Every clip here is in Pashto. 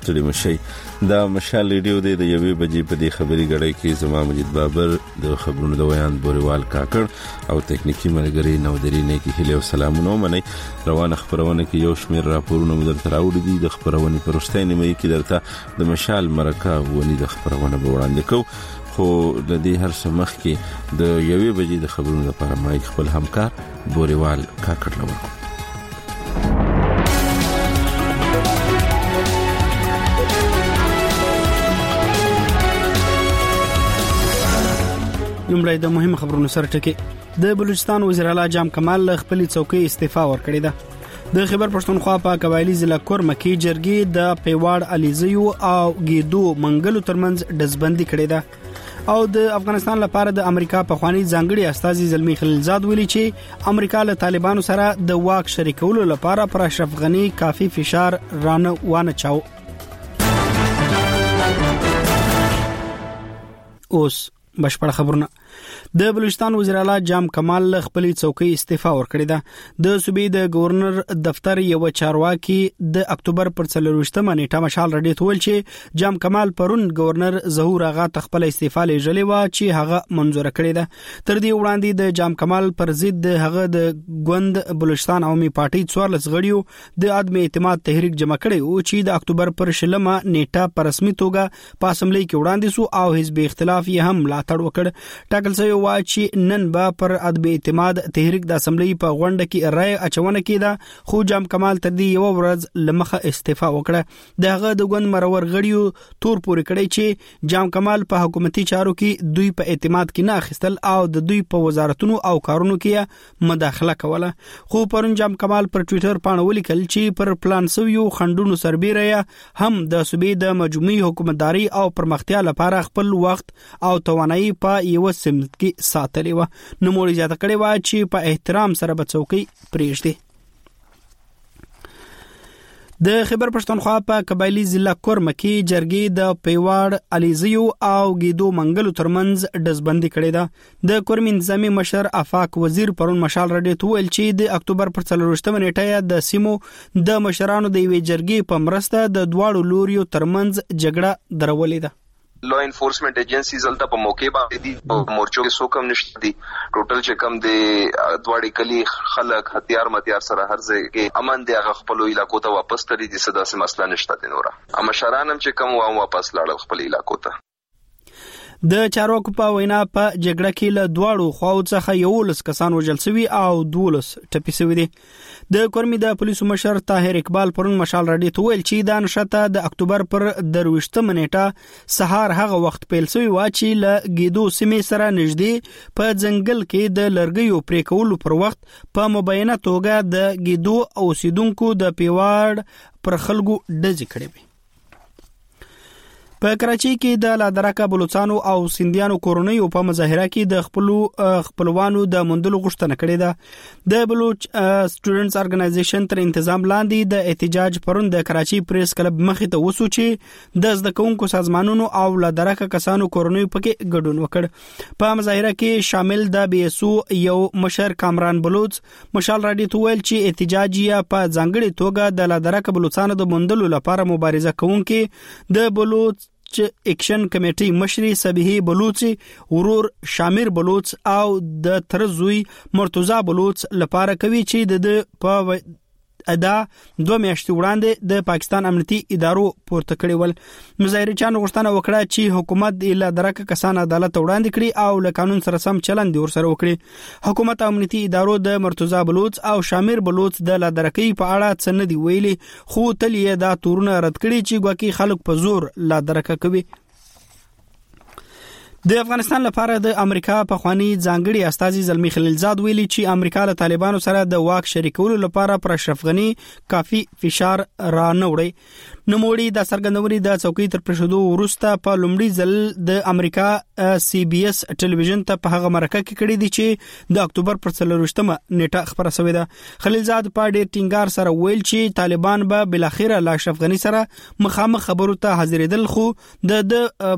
ستړي مشي دا مشال ریډیو د 1 بجې په دې خبري غړې کې زما مجید بابر د خبرونو د ویان بوریوال کاکړ او تکنیکی ملګری نودری نه کې هله سلامونه منئ روانه خبرونه کې یو شمیر راپورونه مدر تراوړي دي د خبرونه پرشتنه مې کې درته د مشال مرکه ونی د خبرونه وړاندې کو خو د دې هر سمخ کې د 1 بجې د خبرونو لپاره ما خپل همکار بوریوال کاکړ لورکو لومړی د مهم خبرونو سره ټکی د بلوچستان وزیر اعلی جام کمال خپل څوکۍ استعفا ورکړې ده د خیبر پښتونخوا په قبایلی ضلع کورمکی جرګې د پیواړ علیزیو او گیدو منګلو ترمنځ دزبندي کړې ده او د افغانستان لپاره د امریکا په خواني ځانګړي استاذي زلمی خلیلزاد ویلي چې امریکا له طالبانو سره د واک شریکولو لپاره پر اشرف غنی کافي فشار رانه وانه چاو اوس بشپړ خبرونه د بلوچستان وزیر اعلی جام کمال خپل څوکۍ استعفا ورکړې ده د صوبې د گورنر دفتر یو چارواکي د اکتوبر پر 24مه نیټه مشال رډیټ ویل چې جام کمال پرون گورنر ظهور هغه خپل استعفا لېږلې و چې هغه منظور کړی ده تر دې وړاندې د جام کمال پر ضد هغه د ګوند بلوچستان عوامي پارټي 14 غړیو د عدم اعتماد تحریک جمع کړی او چې د اکتوبر پر 16مه نیټه په رسمي توګه په اسمبلی کې وړاندې سو او حزب اختلاف یې هم ملاتړ وکړ ټاکل شوی و چې نن به پر عدم اعتماد تحریک د اسمبلی په غونډه کې رائے اچونه کیده خو جام کمال تر دې یو ورځ لمخه استعفا وکړه دغه د ګوند مرور غړیو تور پورې کړی چې جام کمال په حکومتي چارو کې دوی په اعتماد کې نه اخیستل او د دوی په وزارتونو او کارونو کې مداخله کوله خو پرون جام کمال پر ټوئیټر باندې ولیکل چې پر پلان سویو خندونو سربیره هم د صوبې د مجموعي حکومتداري او پرمختیا لپاره خپل وخت او توانایي په یو سمت کې ساتلی و نو موري زیاته کړي و چې په احترام سره به څوکۍ پریږدي د خیبر پښتونخوا په قبایلی ضلع کورمکی جرګې د پیواړ علیزیو او گیدو منګلو ترمنځ دزبندي کړې ده د کورم انتظامی مشر افاق وزیر پرون مشال رډیټ ویل چې د اکتوبر پر 24مه نیټه د سیمو د مشرانو د وی جرګې په مرسته د دواړو لوریو ترمنځ جګړه درولې ده لا انفورسمنٹ ایجنسیز الته په موقع باندې دي او مورچو کې سو کم نشته دي ټوټل چې کم دي دواړي کلی خلک هتیار متیار سره هر ځای کې امن دي هغه خپل علاقو ته واپس تري دي صدا سم مسله نشته دي نورا اما شرانم چې کم واپس لاړل خپل علاقو ته د چارواکو په وینا په جګړه کې له دواړو خواو څخه 11 کسان وژل شوي او 12 ټپي شوي دي د کورمي د پولیسو مشر طاهر اقبال پرون مشال رډیټ ویل چې د نشته د اکتوبر پر 23مه نیټه سهار هغه وخت پیل شوی و چې له گیدو سیمې سره نږدې په ځنګل کې د لرګیو پرې کولو پر وخت په مبینه توګه د گیدو اوسیدونکو د پیواړ پر خلکو ډزې کړې وي په کراچۍ کې د لادرکه بلوچستانو او سندیانو کورونیو په مظاهره کې د خپلوانو د مندلو غوښتنه کړې ده د بلوچ سټوډنټس ارګنایزیشن تر تنظیم لاندې د احتجاج پرون د کراچۍ پریس کلب مخې ته وسو چې د زده کوونکو سازمانونو او لادرکه کسانو کورونیو پکې ګډون وکړ په مظاهره کې شامل د بي اس او یو مشر کامران بلوچ مشال رډیټ ویل چې احتجاج یې په ځانګړي توګه د لادرکه بلوچستانو د مندلو لپاره مبارزه کوونکې د بلوچ اکشن کمیټي مشري سبیحي بلوچي ورور شامر بلوچ او د ترزوی مرتضی بلوچ لپاره کوي چې د په ادا 2 میاشتې وړاندې د پاکستان امنیتي ادارو پورته کړی ول مظاهرچیانو غوښتنه وکړه چې حکومت د درکه کسان عدالت وړاندې کړي او له قانون سره سم چلند ورسره وکړي حکومت امنیتي ادارو د مرتضی بلوچ او شامر بلوچ د لادرکۍ په اړه څه نه دی ویلي خو تل یې دا تورونه رد کړي چې ګواکې خلک په زور لادرکه کوي د افغانستان لپاره د امریکا په خواني ځانګړي استاذي زلمی خلیلزاد ویلي چې امریکا له طالبانو سره د واک شریکولو لپاره پر اشرف غنی کافي فشار را نوړي نوموړي د سرګندوري د څوکۍ تر پرشدو وروسته په لومړي ځل د امریکا سی بي اس ټلویزیون ته په هغه مرکه کې کړي دي چې د اکتوبر پر 24مه نیټه خبره شوې ده خلیلزاد په ډېر ټینګار سره ویل چې طالبان به بل اخره له اشرف غنی سره مخامخ خبرو ته حاضرېدل خو د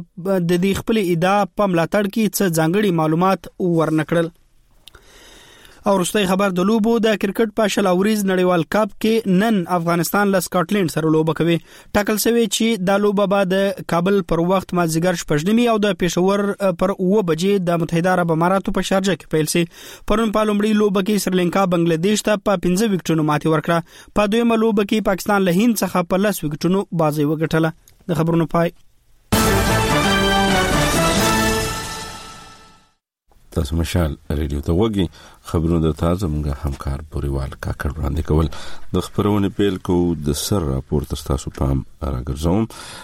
دې خپل ادعا په ملاتړ کې څه ځانګړي معلومات ورنکړل او وروستي خبر د لوبو د کرکټ په شل اوریز نړیوال کپ کې نن افغانستان له سکاټلند سره لوبه کوي. ټاکل شوی چې د لوبه بعد کابل پر وخت مازیګر شپږ او د پېښور پر 9 بجې د متحده عرب اماراتو په شارجه کې پیل شي. پرون په لومړي لوبه کې سریلانکا بنگلاديش ته په 15 وکټونو ماتې ورکړه. په دویمه لوبه کې پاکستان له هند څخه په 10 وکټونو بازي وګټله. د خبرونو پای. تاسو مشال ریډیو ته وګورئ. خبرونه د تازه موږ همکار بوریوال کاکړ وړاندې کول. د خبرونه پیل کوو د سر راپور تاسو پام راګرځوم.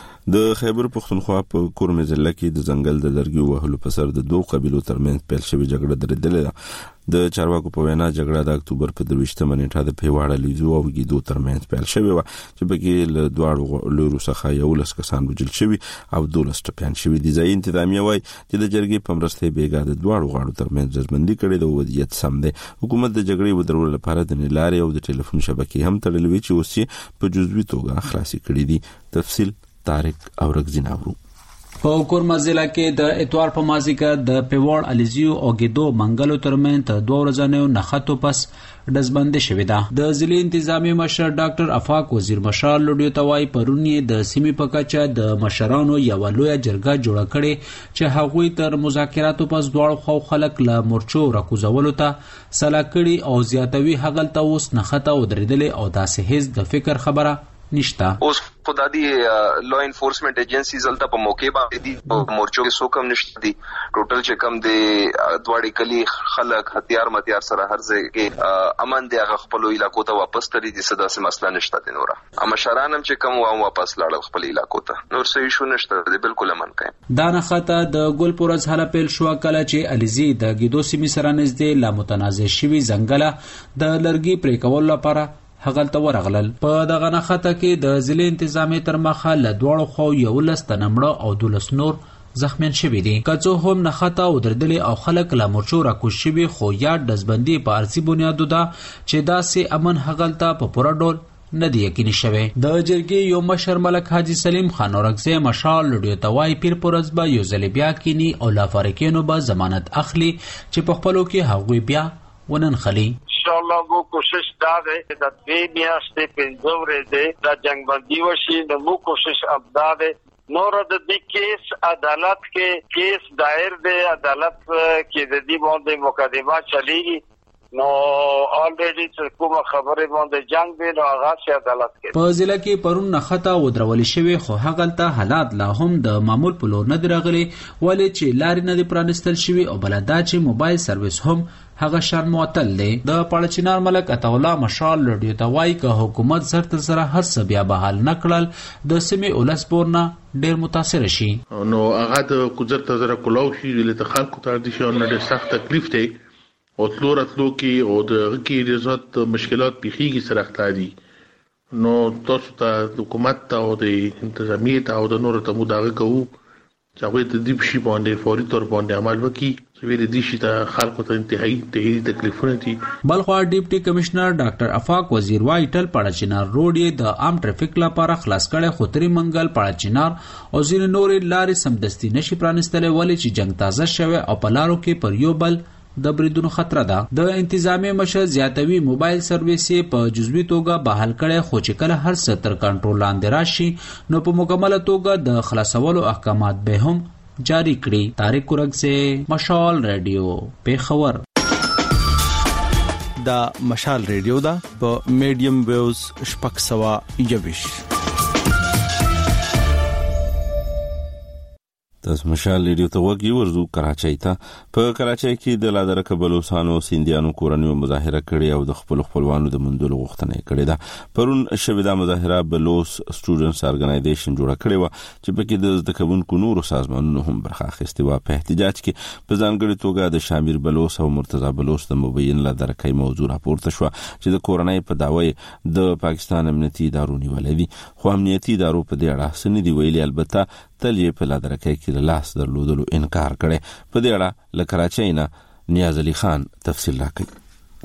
د خیبر پختونخوا په کورمه ضلع کې د ځنګل د لرګي وهلو په سر د دوه قبيلو ترمنځ پیل شوې جګړه درېدلې ده. د چارواکو په وینا جګړه د اکتوبر په 23 نیټه د پیواړه لیزو او ګیدو ترمنځ پیل شوې و چې بګې له دواړو لورو څخه یو لس کسان وژل شوي او 12 ټپيان شوي دي. ځای انتظامیه وایي چې د جرګې په مرسته بیګا د دواړو غاړو ترمنځ ځمندي کړي د وضعیت سم دی. حکومت د جګړې ودرولو لپاره د نلارې او د ټلیفون شبکې هم تړلې وي چې اوس په جزوي توګه خلاصي کړي دي. تفصیل طارق اورغزی ناورو. په کورما ضلع کې د اتوار په مازیګر د پیوړ الیزیو او ګیدو منګلو ترمنځ 2 ورځې نخښتو پس دزبندي شوې ده. د ضلع انتظامی مشر ډاکټر افاق وزیر مشال لوډیو توای پرونی د سیمې په کچه د مشرانو یو لوی جرګه جوړه کړي چې هغوی تر مذاکراتو پس دواړو خو خلک له مورچو راکوزولو ته سلا کړي او زیاتوي هغه ته اوس نخښته ودرېدلې او داسې هیڅ د فکر خبره نشتا. اوس خدادي لا انفورسمنت ایجنسیز الته په موقع باندې دي مورچو کې سو کم نشته دي. ټوټل چې کم دي دواړي کلی خلک هتیار متیار سره هر ځای کې امن دي هغه خپل علاقو ته واپس تري دي. صدا سم مسله نشته دي. نور اما شرانم چې کم واپس لاړل خپل علاقو ته. نور څه شو نشته دي. بالکل امن قائم. دا نه خطه د ګلپورز حاله پیل شو کله چې الیزی د ګیدو سیمې سره نږدې لا متنازع شوی ځنګله د لرګي پرې کول لپاره هغلته ورغلل. په دغه نخته کې د ضلع انتظامی تر مخه له دواړو خو یو لس تنمړه او 12 نور زخمیان شوي دي. که څه هم نخته ودرېدلې او خلک له مورچو راکوز شوي خو یا دزبندي په ارضي بنیادو ده چې داسې امن هغلته په پوره ډول نه دی یقیني شوی. د جرګې یو مشر ملک حاجی سلیم خان اورغزی مشال لوډیو توای پیر پرز به یو ځل بیا کینی او لا فارقینو به ضمانت اخلي چې په خپلو کې هغوی بیا ونن خلی. انشاءاللہ وہ کوشش دا ہے دا 2 میاشتې 15 ورځې دا جنگ بندي وشي. نو مو کوشش ابدا ده نور د دې کیس عدالت کې کیس دایر دی. عدالت کې د دې باندې مقدمه چلیږي. نو الریډي چې کومه خبره باندې جنگ دی نو هغه سي عدالت کې. په ضلع کې پرون نخته ودرول شوی خو هغلته حالات لا هم د معمول په لور نه درغلي ولې چې لارې نه پرانستل شوی او بلدا چې موبایل سرویس هم هغه شان معطل دی. د پړچینار ملک عطا مشال لوډیو توای که حکومت زر تر زره هر څه بیا بحال نکړل د سیمې اولس پورنا ډیر متاثر شي. نو هغه د کوزر تر زره کولاو شي له خلکو ته د شي نه ډیر سخت تکلیف دی او تلورتلو کې او د کې رضات مشکلات پیخیږي سره اختیاري. نو تاسو ته حکومت ته او د انتظامیه ته او د نور ته مداغه کوو چې هغه د دې شي باندې فوري تور باندې عمل وکړي. ویل دي چې د خلکو ته انتهایی تکلیفونه دي. بلخوا ډیپټي کمشنر ډاکټر افاق وزیر وای ټل پړچینار روډ یې د عام ټریفیک لپاره خلاص کړي خو تری منګل پړچینار او ځینې نورې لارې سمدستي نشي پرانستلې ولې چې جنگ تازه شوه او په لارو کې پر یو بل د بریدونو خطر ده. د انتظامی مشر زیاتوي موبایل سرویس په جزوي توګه بحال کړي خو چې کله هر څه تر کنټرول لاندې راشي نو په مکمله توګه د خلاصولو احکامات به هم جاری کړي. طارق اورغزی مشال ریډیو پیښور. دا مشال ریډیو دا په میډیم ویوز شپږ سوه 21. تاسو مشال ریډیو ته وګورئ. ورزو کراچۍ ته. په کراچۍ کې د لادرکه بلوچستانو سیندیانو کورنیو مظاهره کړې او د خپل خپلوانو د مندلو غوښتنه کړې ده. پرون شوې د مظاهره بلوچ سټوډنټس ارګنایزیشن جوړه کړې و چې پکې د زده کوونکو نورو سازمانونو هم برخه اخیستې و. په احتجاج کې په ځانګړي توګه د شامیر بلوچ او مرتضی بلوچ د مبین لادرکې موضوع راپورته شو چې د کورنۍ په داوی د پاکستان امنیتي ادارو نیولې دي خو امنیتي ادارو په دې اړه څه نه دی ویلي. البته تل یې په لادرکې کې لاس درلودلو انکار کړي. په دې اړه له کراچۍ نه نیاز علي خان تفصیل راکړي.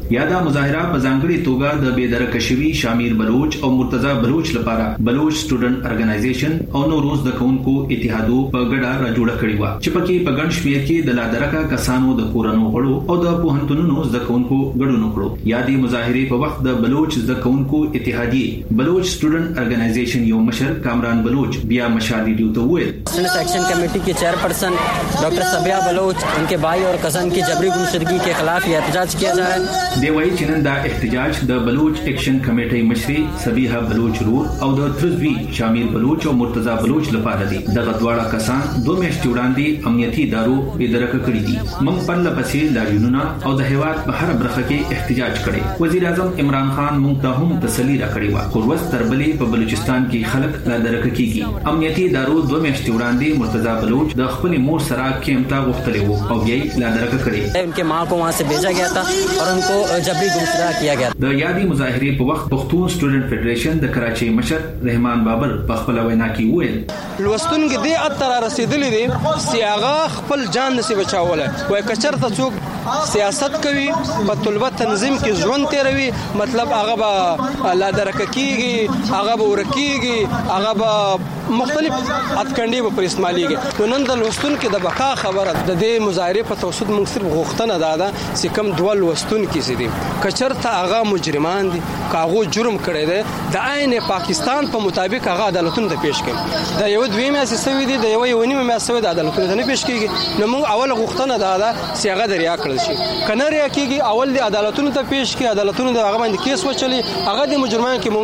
یاده مظاهره په ځانګړي توګه د بېدرکه شوي شامیر بلوچ او مرتضی بلوچ لپاره بلوچ سټوډنټ ارګنایزیشن او نورو زده کوونکو اتحادو په ګډه راجوړه کړې و چې پکې په ګڼ شمېر کې د لادرکه کسانو د کورونو غړو او د پوهنتونونو زده کوونکو ګډون وکړو. یادې مظاهرې په وخت د بلوچ زده کوونکو اتحادیې بلوچ سټوډنټ ارګنایزیشن یو مشر کامران بلوچ بیا مشالي ډیو ته وویل اسٹوڈنٹس ایکشن کمیٹی کے چیئرپرسن ڈاکٹر صبیہ بلوچ ان کے بھائی اور کزن کی جبری گمشدگی کے خلاف یہ احتجاج کیا جا رہا ہے. دی وایي چې نن دا احتجاج د بلوچ ایکشن کمیټې مشري صبیحه بلوچ رور او د ترزوی شامیر بلوچ او مرتضی بلوچ لپاره دي. دغه دواړه کسان 2 میاشتې وړاندې امنیتي ادارو بېدرکه کړي دي. موږ پرله پسې لاریونونه او د هیواد په هر برخه کې احتجاج کړي. وزیر اعظم عمران خان موږ ته هم تسلی راکړې و خو ورځ تر بلې په بلوچستان کې خلک لادرکه کیږي. امنیتي ادارو 2 میاشتې وړاندې مرتضی بلوچ د خپل مور سره کیمتا غوښتلې وو او بیا یې لادرکه کړې. ان کے ماں کو وہاں سے بھیجا گیا تھا اور ان کو جبری گمشدہ کیا گیا. د یادې مظاهرې په وخت پښتون سټوډنټ فدریشن د کراچۍ مشر رحمان بابر په خپل وینا کې وویل لوستونکو دې اتر رسیدلې دي سیاغه خپل جان نسی بچاوله وای کچرته څوک سیاست کوي په طلبه تنظیم کې ژوند تیروي مطلب هغه به لادرکه کیږي هغه به ورکیږي هغه به مختلف اتکندې به پر استعماليږي. نو نن د لوستونکو د بقا خبره د دې مظاهره په توسط موږ صرف غوښتنه داده چې کم دوه لوستونکو سي دي کچرته هغه مجرمان دي کاغو جرم کړی دی د عین پاکستان په مطابق هغه عدالتونو ته پیش کړي. د یو دوی میاسي سوي دي د یو نیمه میاسي د عدالتونو ته نه پیش کیږي. نو موږ اول غوښتنه داده چې هغه دریا کړل شي کنه ریا کیږي اول د عدالتونو ته پیش کړي عدالتونو د هغه باندې کیس وچلي هغه د مجرمانو کې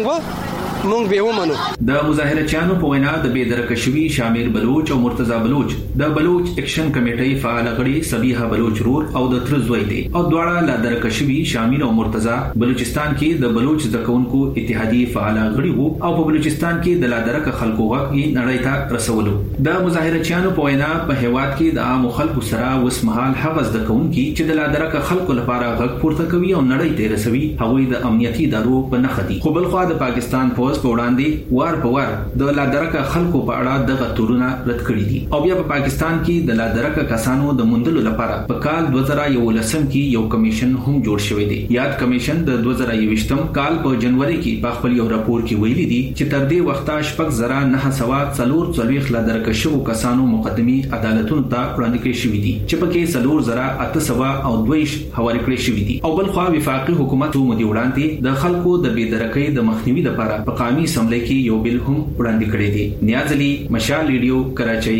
موږ به ومنو. د مظاهرچیانو په وینا د بېدرکه شوي شامیر بلوچ او مرتضی بلوچ د بلوچ ایکشن کمیټې فعال غړي صبیحه بلوچ رور او د ترزوی دي او دواړه لادرکه شوي شامیر او مرتضی بلوچستان کې د بلوچ زده کوونکو اتحادیې فعال غړي وو او په بلوچستان کې د لادرکه خلکو غږ نړۍ ته رسولو. د مظاهرچیانو په وینا په هیواد کې د عام خلکو سره وسمحال هغه زده کوونکي چې د لادرکه خلکو لپاره غږ پورته کوي او نړۍ ته رسوي هغوی د امنیتي ادارو په نخ دي. خو بلخوا د پاکستان پوز په وړاندې وار په وار د لادرکه خلکو په اړه دغه تورونه رد کړي دي او بیا په پاکستان کې د لادرکه کسانو د موندلو لپاره په کال 2011 کې یو کمیشن هم جوړ شوی دی. یاد کمیشن د 2021 کال په جنوري کې په خپل یو راپور کې ویلي دي چې تر دې وخته 9,944 لادرکه شوو کسانو مقدمي عدالتونو ته وړاندې کړي شوې دي چې پکې 4,802 حواله کړي شوې دي. او بلخوا وفاقي حکومت مودي وړاندې د خلکو د بېدرکۍ د مخنیوي لپاره په قومي اسمبلی کې یو بل هم وړاندې کړی دی. نیاز علي مشال ریډیو کراچۍ.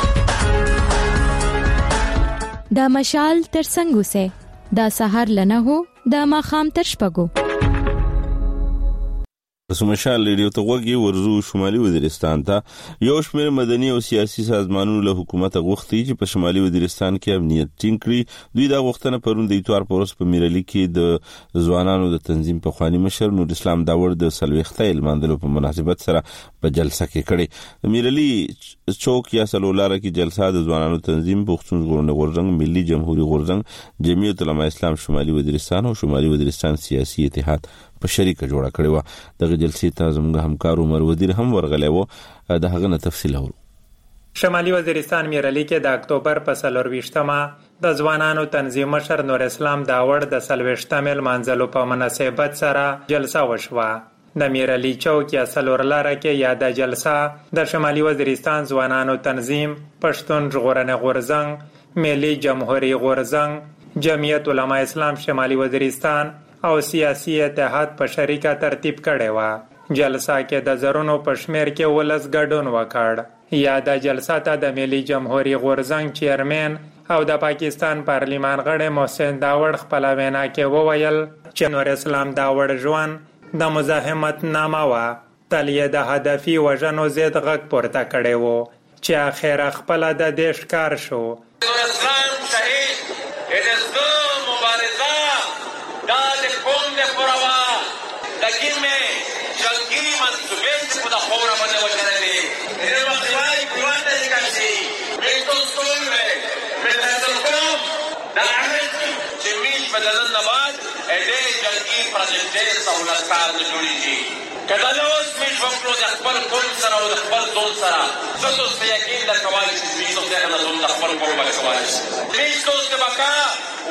دا مشال تر څنګه سه دا سحر لنه هو دا ماخام تر شپګو مشال ریډیو ته وګي ورزو شمالي وزیرستان ته یو شمېر مدني او سیاسي سازمانونو له حکومت غوښتي چې په شمالي وزیرستان کې امنیت ټینګ کړي. دوی دا غوښتنه پرون د اتوار پورس په میرالي کې د ځوانانو د تنظیم په خواني مشر نور اسلام داور د سلويخته لمانځلو په مناسبت سره په جلسه کې کړي. د میرالي چوک یا سلولاره کې جلسه د ځوانانو تنظیم پښتون ژغورنې غورځنګ ملي جمهوریت غورځنګ جمعیت علماء اسلام شمالي وزیرستان او شمالي وزیرستان سیاسي اتحاد په شریکه جوړه کړې و. دغه جلسې ته زموږ همکار عمر وزیر هم ورغلی و. د هغه نه تفصیل اورو. شمالي وزیرستان میرالي کې د اکتوبر په 24مه د ځوانانو تنظیم مشر نور اسلام داوړ د 40مه لمانځلو په مناسبت سره جلسه وشوه. د میرالي چوک یا سلورلاره کې یاده جلسه د شمالي وزیرستان ځوانانو تنظیم پښتون ژغورنې غورځنګ ملي جمهوریت غورځنګ جمعیت علماء اسلام شمالي وزیرستان او سیاسي اتحاد په شریکه ترتیب کړي و. جلسه کې د زرونو په شمیر کې ولس ګډون وکړ. یاده جلسه ته د ملي جمهوریت غورځنګ چیرمن او د پاکستان پارلیمان غړی محسن داوړ خپل وینا کې وویل چې نور اسلام داوړ ژوند د مزاحمت نامه و. تل یې د هدفي وژنو ضد غږ پورته کړی و چې اخر خپل د دې ښکار شو. نور اسلام شهید ادزدو مبارزه دا د قوم د پروا دګی مې جنگی منصوبې په د خوره باندې وکړلې. دې وخت وايي قوت دې کړي مې توسول مې تاسو کوم دا عمل چې مې بدلن نه بعد دې جنگی پروژې سہولت کار جوړیږي. کله نو مې وکړو د خپل قوم سره او د خپل ځون سره زه څه یقین درکوم چې مې څه د خپل قوم باندې کوي. مې څه د بقا واحده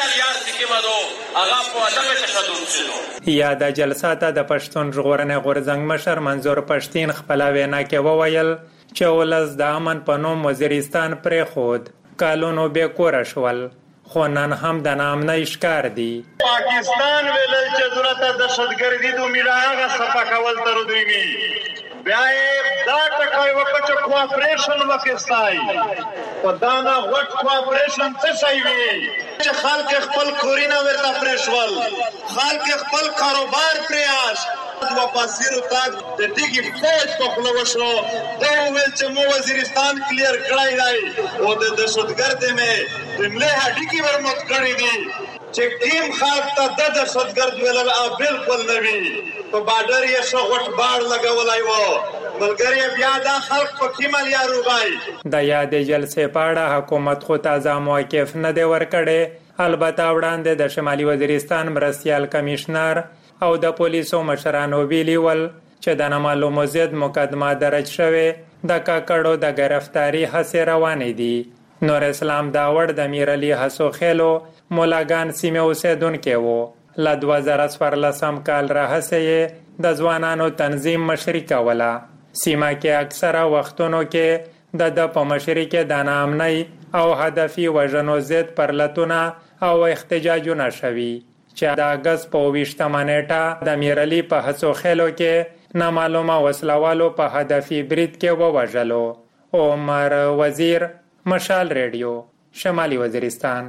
ریاض کې مدو هغه په عدم تشدد شنو. یا د جلسه ته د پښتون ژغورنې غورځنګ مشر منظور پښتين خپل وینا کې وویل چې ولز د امن په نوم وزیرستان پرې خود کالونو به کور شول خو نن هم د نامنۍ ښکار دي. پاکستان ویل چې ضرورت د دهشتګردي د میراغه صفه کول تر دوی می بیا دا ټکای وکړه چې کوآپریشن وکړای په دا نه وټ کوآپریشن څه شي وي چې خلک خپل کورینه ورته پرېښول خلک خپل کاروبار پریاش واپسیرو تاک د دېګي فوج په خلو وشو دا ویل چې مو وزیرستان کلیر کړای دی او د دهشتګرد مې دمله هډیکی ورمت کړی دی چې ټیم خلک ته د دهشتګرد ویل بالکل نه وی په بارډر یې شو غټ باړ لګولای وو ملګری بیا دا خلک په کیمل یارو بای. د یادې جلسې په اړه حکومت خو تازه موقف نه دی ورکړی. البته وړاندې د شمالي وزیرستان مرستیال کمشنر او د پولیسو مشرانو ویلي ول چې د نامعلومو ضد مقدمه درج شوې د کاکړو د گرفتاری هڅې روانې دي. نور اسلام داوړ د میرعلي حسو خېلو مولاګان سیمه اوسیدونکی وو. له 2014 کال راهیسې د ځوانانو تنظیم مشري کوله. سیمه کې اکثره وختونو کې د په مشري کې د ناامنۍ او هدفي وژنو ضد پرلتونه او احتجاجونه شوي چې د اګست په 28 نیټه د میرعلي په حسو خېلو کې نامعلومه وسلوالو په هدفي برید کې ووژلو. عمر وزیر، مشال ریډیو، شمالي وزیرستان.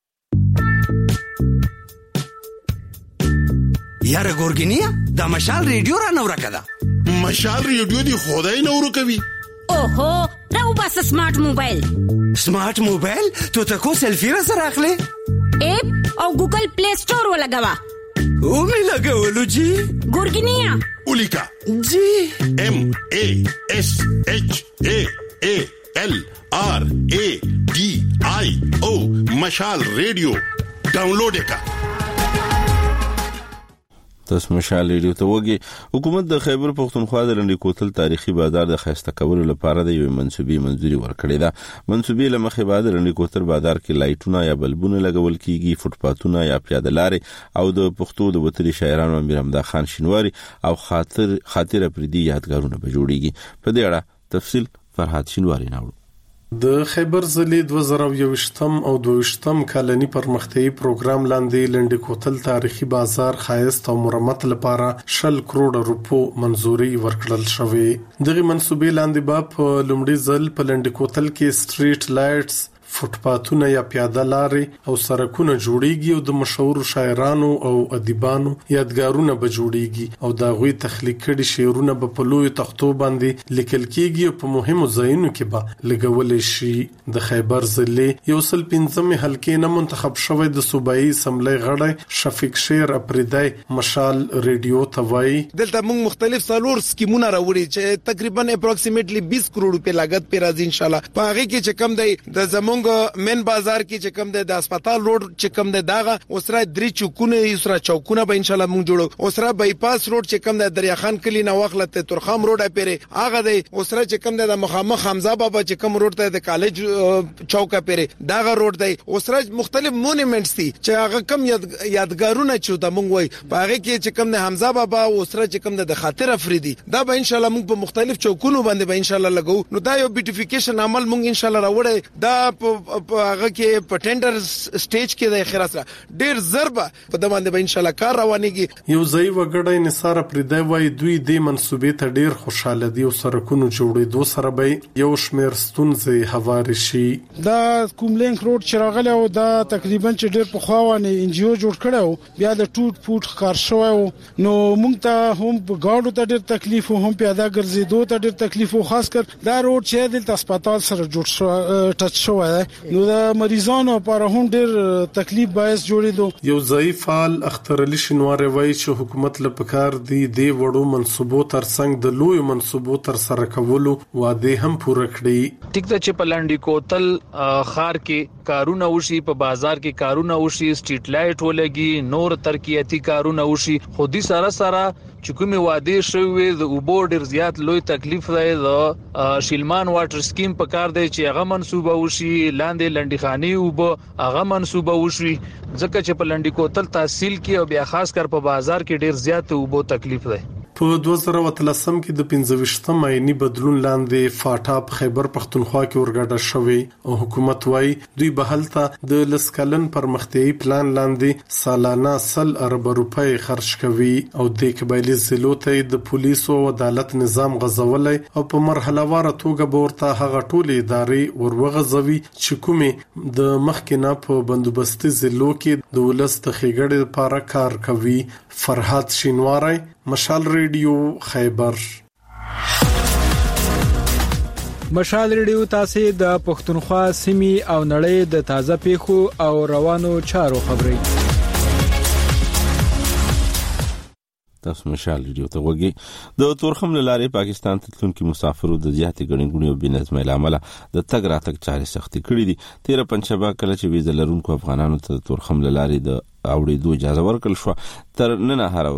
یاره ګورګینیا د مشال ریډیو را نور کده. مشال ریډیو دی خدای نور کوي. اوهو راو بس سمارټ موبایل. سمارټ موبایل تو تکو سیلفی را سره اخلي اپ او ګوګل پلی سٹور ولګوا او می لګولو جی ګورګینیا اولیکا جی MASHALRADIO مشال ریډیو ډاونلوډ کا. تاسو مشال ریډیو ته وګي. حکومت د خیبر پختونخوا د لنډی کوتل تاریخي بازار د خسته کولو لپاره د یو منسوبي منځوري ورکړې ده. منسوبي لمخې بعد لنډی کوتل بازار کې لایټونه یا بلبونه لګول کیږي، فوټپاتونه یا پیاده لارې او د پښتو د وتري شاعرانو امیر حمزه خان شینواری او خاطر پردي یادګارونه به جوړیږي. په دې اړه تفصیل فرحات شینواری ناوړو. د خیبر ضلع 2022 او 22 کلنی پرمختیايي پروګرام لاندې لنډی کوتل تاریخي بازار خایست او مرمت لپاره 100 کروڑ روپو منزوري ورکړل شوې. دغه منسوبې لاندې به په لومړي ځل په لنډی کوتل کې سټریټ لایټس، فوټپاتونه یا پیاده لارې او سړکونه جوړیږي او د مشهور شاعرانو او ادیبانو یادګارونه به جوړیږي او د غوي تخلیق کړي شعرونه به په لوی تختو باندې لیکل کیږي او په مهمو ځایونو کې به لګول شي. د خیبر ضلع 115 حلقې نه منتخب شوی د صوبایي اسمبلی غړی شفیق شیر اپریدای مشال ریډیو ته وایي دلته موږ مختلف سالور سکیمونه راوړي چې تقریبا اپروکسیمیټلی 20 کروڑ روپے لاګت پر راځي ان شاء الله. په هغه کې چې کم دی د زمونږ مین بازار کې چې کم دی د هسپتال روډ چې کم دی داغه اوسره درې چوکونه اوسره چوکونه به ان شاء الله موږ جوړو. اوسره بایپاس روډ چې کم دی دریا خان کلی نه واخلته ترخام روډ اپره هغه دی. اوسره چې کم دی د مخامخ حمزه بابا چې کم روډ ته د کالج چوک اپره داغه روډ دی. اوسره مختلف مونومنټس دي چې هغه کم یادګارونه چې د موږ وای په هغه کې چې کم دی حمزه بابا اوسره چې کم دی د خاطر افریدي دا به ان شاء الله موږ په مختلف چوکونو باندې به ان شاء الله لګو. نو دا یو بیوټیفیکیشن عمل موږ ان شاء الله راوړی. دا هغه کې په ټینډر سټیج کې د اخر سره ډیر ضربه په د باندې به ان شاء الله کار روانيږي. یو ځای وګړی نثار پردای وای دوی د منسوبې ته ډیر خوشاله دي او سرکونو جوړېدو سره به یو شمیر ستونزې هوار شي. دا کوم لینک روډ چراغله او دا تقریبا چې ډیر په خواونه انجیو جوړ کړو بیا د ټوټ پوټ کار شوی نو موږ ته هم ګاډو ته ډیر تکلیف هم پیاده ګرځېدو ته ډیر تکلیف او خاص کر دا روډ چې د هسپتال سره جوړ شو ټچ شوی نو د مریضانو لپاره هم ډیر تکلیف باعث جوړېدو. یو ضعیف فعال اختر علي شینواری وایي چې حکومت لپاره دی د وړو منصوبو ترڅنګ د لوی منصوبو تر سره کولو وعده هم پوره کړې. ټیک ده چې په لنډی کوتل خار کې کارونه وشي، په بازار کې کارونه وشي، سټریټ لایټ ولګي، نور ترقیاتی کارونه وشي، خو دې سره چې کومه وعده شوی د اوبو ډیر زیات لوی تکلیف دی د شیلمان واټر سکیم په کار دی چې هغه منسوبه وشي لاندې لنډخانی اوبو هغه منسوبه وشي ځکه چې په لنډی کوتل تحصیل کې او بیا خاص کر په بازار کې ډیر زیات اوبو تکلیف دی په 2013 کې د 25م آئینی بدلون لاندې فاټا په خیبر پختونخوا کې ورګډه شوې او حکومت وايي دوی به هلته د لسکلن پرمختیايي پلان لاندې سالانه 100 ارب روپۍ خرج کوي او د قبایلی ضلعو ته د پولیسو او عدالت نظام غزولای او په مرحله واره توګه ورته هغه ټولې ادارې ورغزوي چې کومې د مخکنه په بندوبستي ضلعو کې د ولس د خېګړې لپاره کار کوي. فرحات شینواری، مشال ریډیو، خیبر. مشال ریډیو تاسو د پښتونخوا سیمې او نړۍ د تازه پیښو او روانو چارو خبري تاسو مشال ریډیو ته وګورئ. د تورخم لارې پاکستان ته تلونکو مسافرو د زیاتې ګڼې او بنظمۍ لامل د تګ راتګ چارې سختي کړې دي. 13 پنځبه کله چې ویزه لرونکو افغانانو ته تورخم لارې د اوړېدو اجازه ورکړل شو، تر نن هر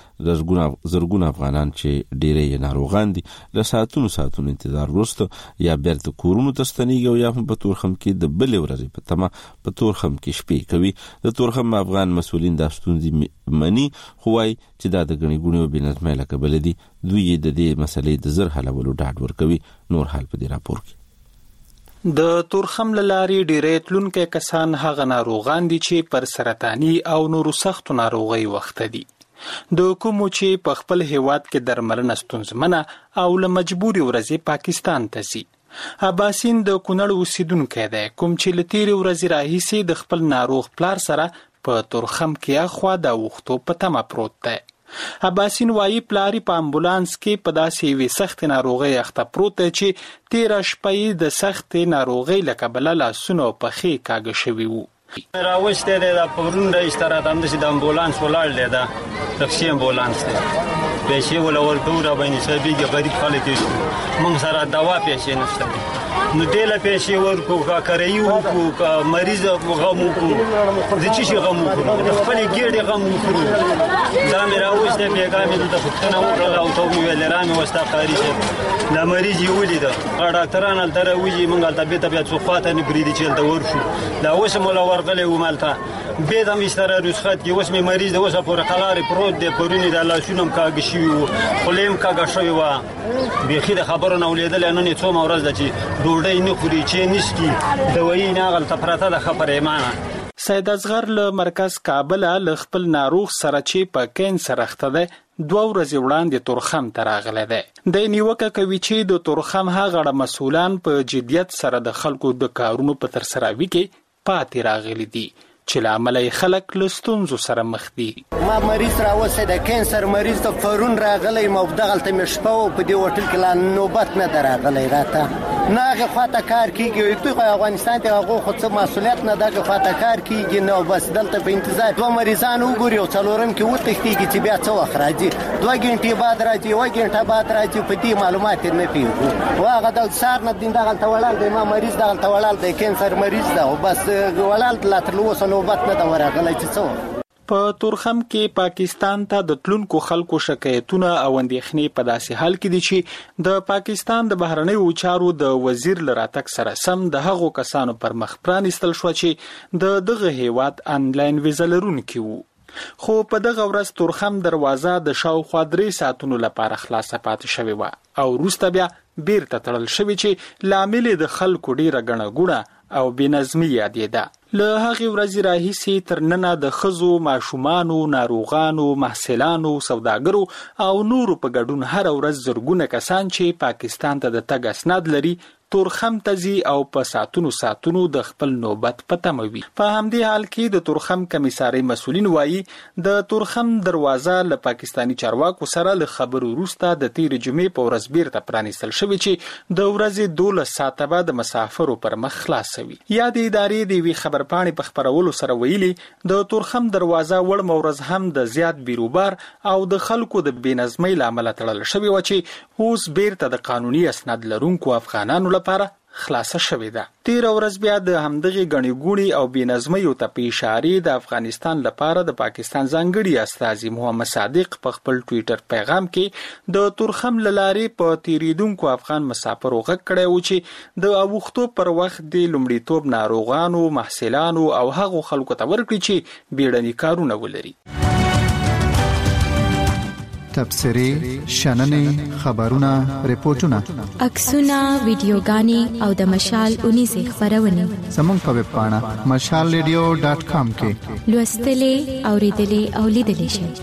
ورځ زرګونه افغانان چې ډېرې ناروغان دي له ساعتونو انتظار وروسته یا بیرته کورونو ته ستنېږي او یا هم په تورخم کې د بلې ورځې په تمه په تورخم کې شپې کوي. د تورخم افغان مسؤلین دا ستونزې مني خو وايي چې دا د ګڼې ګوڼې او بېنظمۍ له کبله دي. دوی د دې مسلې د زر حلولو ډاډ ورکوي. نور حال په دې راپور کې. د تورخم لارې ډېرې تلونکي کسان هغه ناروغان دي چې پر سرطاني او نورو سختو ناروغي وخت دي، د کومو چې په خپل هیواد کې درملنه ستونزمنه او له مجبوري ورځې پاکستان ته ځي. عباسین د کونړ اوسیدونکی دی کوم چې له تېرې ورځې راهیسې د خپل ناروغ پلار سره په تورخم کې اخوا د وختو په تمه پروت دی. عباسین وايي پلاری په امبولانس کې په داسې وی سخت ناروغي اخته پروت دی چې 13 شپې د سخت ناروغي لکبل لاسونو په خې کاږي شوی وو. راوښته د پرون د اشتراط هم د امبولانس ولاړ دی دا تاکسي امبولانس دی پیسې ولا ورکوړه باندې سبيږي غریب خلک دي موږ سره دوا پیسې نشته نو دله پیسې ورکو کا کریو کو مریض غمو کو د چی شي غمو کو خپل ګډه غمو کو دا مې راوښته پیغام د پښتنه وکړه او ته ویل رامي وستا قاری شه دا مریض یو ولید ډاکټرانو تر ویږي موږ ته به څو خاطر نه بریدي چې دا ورشو دا اوس مولا ورغله و مالته به د مستر رسخت کې اوس مې مریض د اوسه پر قلاري پروت دی پرونی د لاسونم کاږي شي خلیم کاږي شوی و بيخي د خبرونه ولیدل نن څو مورز د چې ډوډۍ نه خوري چې نشکی دوی نه غل تفراته د خبره ایمانه. سید اصغر له مرکز کابل له خپل ناروغ سره چې په کینسر اخته ده 2 ورځې وړاندې تورخم ته راغلی دی. د نیوکه کوي چې د تورخم هغه مسؤلان په جدیت سره د خلکو د کارونو په تر سره وی کې پاتې راغلي دي چې لامل خلک له ستونزو سره مخ دي. ما مریض راوسه د کینسر مریض ته فرون راغلی مو دغلته مشپو په دی هوټل کې لا نوبت نه دراغلی راته ناغه خاطه کار کیږي ته افغانستان ته هغه خو څه مسؤلیت نه دغه خاطه کار کیږي نو بس دلته په انتظار 2 مریضان وګوري او څلورم کې وته کیږي چې بیا څه وخت راځي 2 غنټې بعد راځي 1 غنټه بعد راځي په دې معلومات نه پیږو واغه د سار نه دین دغلته ولاړ دی ما مریض دغلته ولاړ دی کینسر مریض دا بس ولاړ لا تر اوسه نوبت نه دا ورغلی چې څو. په تورخم کې پاکستان ته د تلونکو خلکو شکایتونه او اندېښنې په داسې حال کې دي چې د پاکستان د بهرنیو چارو د وزیر لراتک سره سم د هغو کسانو پر مخ پرانستل شو چې د دغه هیواد انلاین ویزه لرونکي وو. خو په دغه ورځ تورخم دروازه د شاوخوا 3 ساعتونو لپاره خلاصه پاتې شوې و او وروسته بیا بیرته تړل شوې چې لامل د خلکو ډیره ګڼه ګوڼه او بېنظمي یادېده. له هغې ورځې راهیسې تر ننه د ښځو، ماشومانو، ناروغانو، محصلانو، سوداګرو او نورو په ګډون هر ورځ زرګونه کسان چې پاکستان ته د تګ اسناد لري تورخم تزي او په ساعتونو د خپل نوبت په تمه وي. په همدې حال کې د تورخم کمیسارۍ مسؤلین وایي د تورخم دروازه له پاکستانی چارواکو سره له خبرو وروسته د تېرې جمعې په ورځ بیرته پرانیستل شوې چې د ورځې 12 ساعته به د مسافرو پر مخ خلاصوي. یا د ادارې د یوې خبرپاڼې په خپرولو سره ویلي د تورخم دروازه وړ مورز هم د زیات بیروبار او د خلکو د بېنظمۍ له امله تړل شوې وه چې اوس بیرته د قانوني اسناد لرونکو افغانانو لپاره خلاصه شوې ده. 13 ورځ بیا د همدغه غنی ګوڼي او بېنظمۍ ته په اشاره د افغانستان لپاره د پاکستان ځانګړي استازي محمد صادق په خپل ټوئیټر پیغام کې د تورخم لارې په تیریدونکو افغان مسافرو غږ کړی و چې د اوختو پر وخت د لومړیتوب ناروغانو، محصلانو او هغو خلکو ته ورکړي چې بیړني کارونه ولري. تبصرې، شننې، خبرونه، ریپورتونه، عکسونه، ویډیوګانې او د مشال 19 خبرونه زموږ په ویب پاڼه mashalradio.com کې لوستلې، اوریدلې او لیدلې شئ.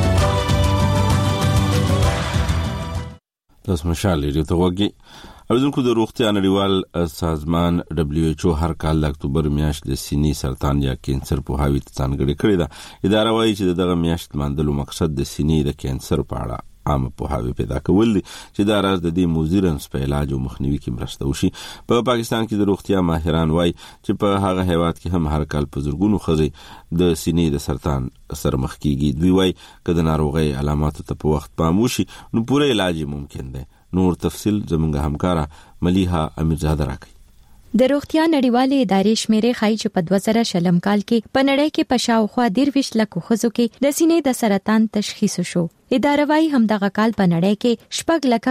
تاسو مشال ریډیو ته وګورئ. اوریدونکو د روغتیا نړیوال سازمان WHO هر کال د اکتوبر میاشت د سینې سرطان یا کینسر په هاوی ته ځانګړې کړې ده. اداره وايي چې دغه میاشت ماندلو مقصد د سینې د کینسر په اړه عام پوهاوی پیدا کول دي چې دا راز د دې موزیرنس په علاج او مخنیوي کې مرسته وشي. په پاکستان کې د روغتیا ماهران وايي چې په هغه هیواد کې هم هر کال په زرګونو ښځې د سینې د سرطان سره مخ کیږي. دوی وايي چې د ناروغۍ علاماتو ته په وخت پام وشي نو پوره علاج ممکن دی. نور تفصیل زمونږه همکارا ملیحه امیرزاده راکړي. د روغتیا نړیوالې ادارې شمیرې ښایي چې په 2000 کال کې په نړۍ کې په شاوخوا 23 لکه ښځو کې د سینې د سرطان تشخیص شو. اداره وايي همدغه کال په نړۍ کې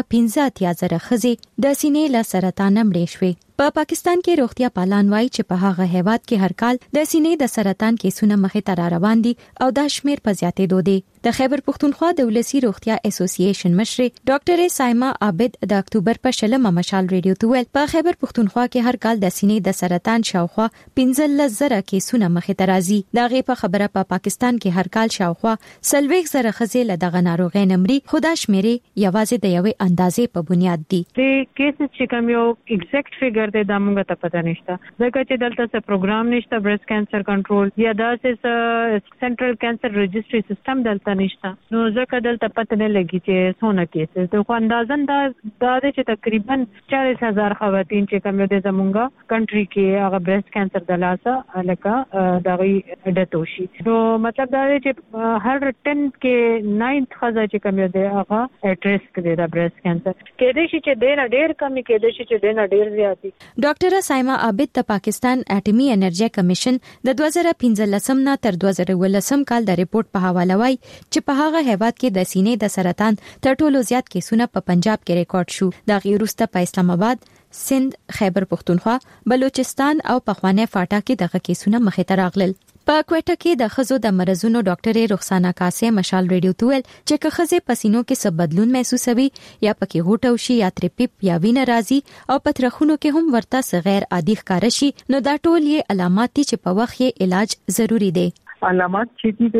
6,15,000 ښځې د سینې له سرطان مړې شوې. په پاکستان کې روغتیا پالان وايي چې په هغه هیواد کې هر کال د سینې د سرطان کیسونه مخې ته روان دي او دا شمیر په زیاتېدو دی. د خیبر پښتونخوا د ولسی روغتیا اسوسییشن مشر ډاکټر سایما عابد د اکتوبر په 16 مشال ریډیو ته ویل په خیبر پښتونخوا کې هر کال د سینې د سرطان شاوخوا 15,000 کیسونه مخې ته راځي. دا غي په خبره په پاکستان کې هر کال شاوخوا 40,000 ښځې له دغه ناروغۍ نمرې خدا شمیرې یوازې د یوې اندازې په بنیاد دي. د کیسز چې کوم یو ایگزیکټ فیګر دی دا موږ ته پته نشته ځکه چې دلته څه پروګرام نشته برست کینسر کنټرول یا داسې سنټرل کینسر رجستری سیستم دلته نشته نو ځکه دلته پته نه لګي چې څونه کیسز د خو اندازن دا چې تقریبا 40,000 خواتین چې کوم د زمونږه کنټری کې هغه برست کینسر د لاسه الکه دغه ډیت وشي نو مطلب دا دی چې هر 10 کې 9 خزه چې کوم دی هغه اټ ریسک دی د برست کینسر کې د شي چې ډېر کمی کې د شي چې ډېر زیاتی. ډاکټر سایما عابد د پاکستان اټمی انرژي کمیشن د 2015 نه تر 2019 کال د ریپورت په حواله وایي چې په هغه هیواد کې د سینې د سرطان تر ټولو زیات کیسونه په پنجاب کې ریکارډ شو. د غیر وروسته په اسلام آباد، سند، خیبر پښتونخوا، بلوچستان او پخوانی فاټا کې دغه کیسونه مخې ته راغلل. په کوټه کې د خزو د مرزونو ډاکټر رخسانه کاسه مشال ریډیو تویل چې که خزه پسینو کې څه بدلون محسوسوي یا پکې هوټو شي یا ترپیپ یا وینه راځي او پترخونو کې هم ورته غیر عادي ښکار شي نو دا ټول یې علامات دي چې په وخت یې علاج ضروری دی. علامات چې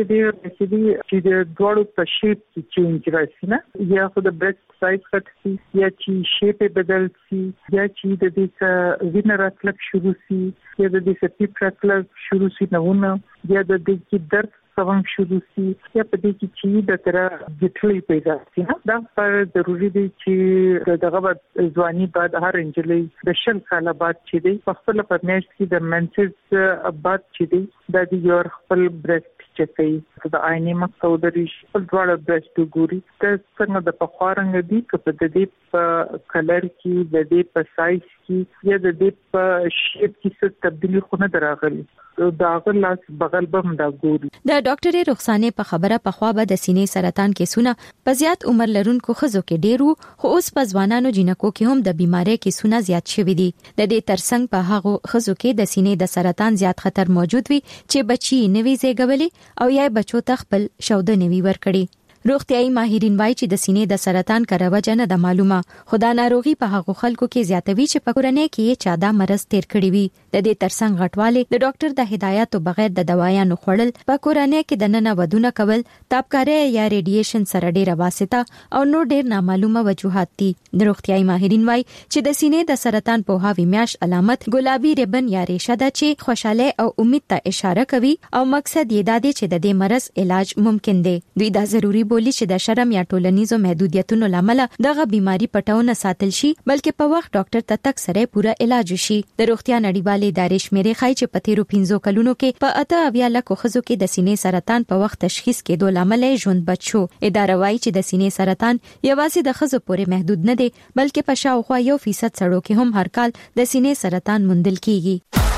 د دوړو په شیپ کې چینج راشي نه یا خو د برست سایز کټ شي یا چې شیپ بدل شي یا چې د دې وینه راتلک شروع شي یا د دې سپیپ راتلک شروع شي نه یا د دې کې درد سوم شروع شي یا په دې کې چې د تر جټلې پیدا شي دا پر ضروری دی چې دغه ځواني بعد هر انجلې د شل کال بعد چې دی په خپل پرمیشت کې د منسز بعد چې دی د یو خپل برست چې د عیني مقصودري خپل ډول برست ګوري د څنګه د پخوارنګ دی که په دې په کلر کې د دې په سایز کې یا د دې په شیپ کې څه تبدیلی خو نه دراغلي دا غلاس بغل بم دا ګوري. د ډاکټر رخسانه په خبره په خوا به د سینې سرطان کیسونه په زیات عمر لرونکو ښځو کې ډیرو خو اوس په ځوانانو جنکو کې هم د بیماری کیسونه زیات شوي دي. د دې ترڅنګ په هغه ښځو کې د سینې د سرطان زیات خطر موجود وي چې بچي نوي زیږولي او یا بچو ته خپل شودنه وی ورکړي. روغتيایي ماهرین وایي چې د سینې د سرطان کروجه نه د معلومه خدا ناروغي په هغو خلکو کې زیاتوي چې په کورنۍ کې چا دا مرض تیر کړی وي. د دې ترڅنګ غټواله د ډاکټر د هدایتو بغیر د دوايانو خوړل په کورنۍ کې د ننه ودونه کول تابکاري یا ریډییشن سره ډیره واسطه او نور ډیر نامعلومه وجوهات دي. د روغتيایي ماهرین وایي چې د سینې د سرطان په هاوی میاش علامت ګلابي ریبن یا ریشه ده چې خوشاله او امید ته اشاره کوي او مقصد یې دا دی چې د دې مرض علاج ممکن دی. دوی دا ضروری بولی چې د شرم یا ټولنیزو محدودیتونو لامل دغه بیماری پټاونه ساتل شي بلکې په وخت ډاکټر ته تک سره پوره علاج شي. د روغتیا نړیوالې ادارې شمیرې ښایي چې په تیرو 15 کلونو کې په 8 لکه ښځو کې د سینې سرطان په وخت تشخیص کېدو لامل ژوند بچ شو. اداره وايي چې د سینې سرطان یوازې د ښځو پورې محدود نه دی بلکې په شاوخوا 1% سړو کې هم هر کال د سینې سرطان موندل کیږي.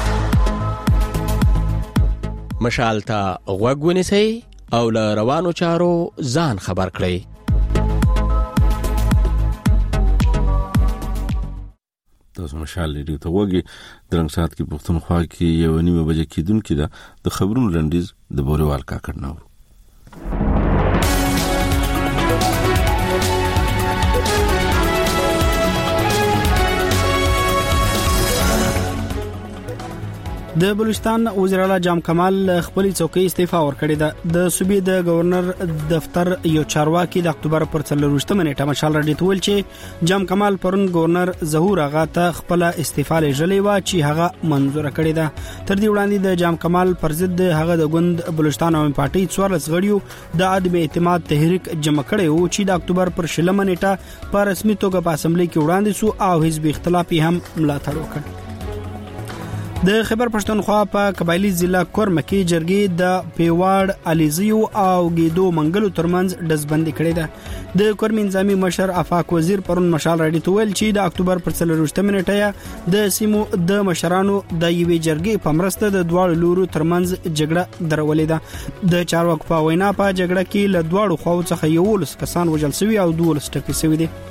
مشال ته غوږ ونیسئ او له روانو چارو ځان خبر کړئ. تاسو مشال ریډیو ته وګورئ. درنګ سات کې پښتونخوا کې یو نیمه بجې کېدونکې ده د خبرونو لنډیز د بوریوال کاکړ نو. د بلوچستان وزیر اعلی جام کمال خپل څوکۍ استعفا ورکړې ده. د صوبې د گورنر دفتر یو چارواکي د اکتوبر پر 24 نیټه مشال راډیو ته ویل چې جام کمال پرون گورنر ظهور هغه ته خپل استعفا لېږلې و چې هغه منزور کړې ده. تر دې وړاندې د جام کمال پر ضد هغه د ګوند بلوچستان عوامي پارټي 14 غړیو د عدم اعتماد تحریک جمع کړی و چې د اکتوبر پر 16 نیټه په رسمي توګه په اسمبلی کې وړاندې سو او حزب اختلاف هم ملاتړ وکړ. د خیبر پښتونخوا په قبایلی ضلع کورمه کې جرګې د پیواړ الیزیو او ګیدو منګلو ترمنځ دزبندي کړې ده. د کورمې نظامی مشر افاق وزیر پرون مشال راډیو ته ویل چې د اکتوبر پر 24 نیټه د سیمو د مشرانو د یوې جرګې په مرسته د دواړو لورو ترمنځ جګړه درولې ده. د چارواکو په وینا په جګړه کې له دواړو خواو څخه 11 کسان وژل شوي او 12 ټپي شوي دي.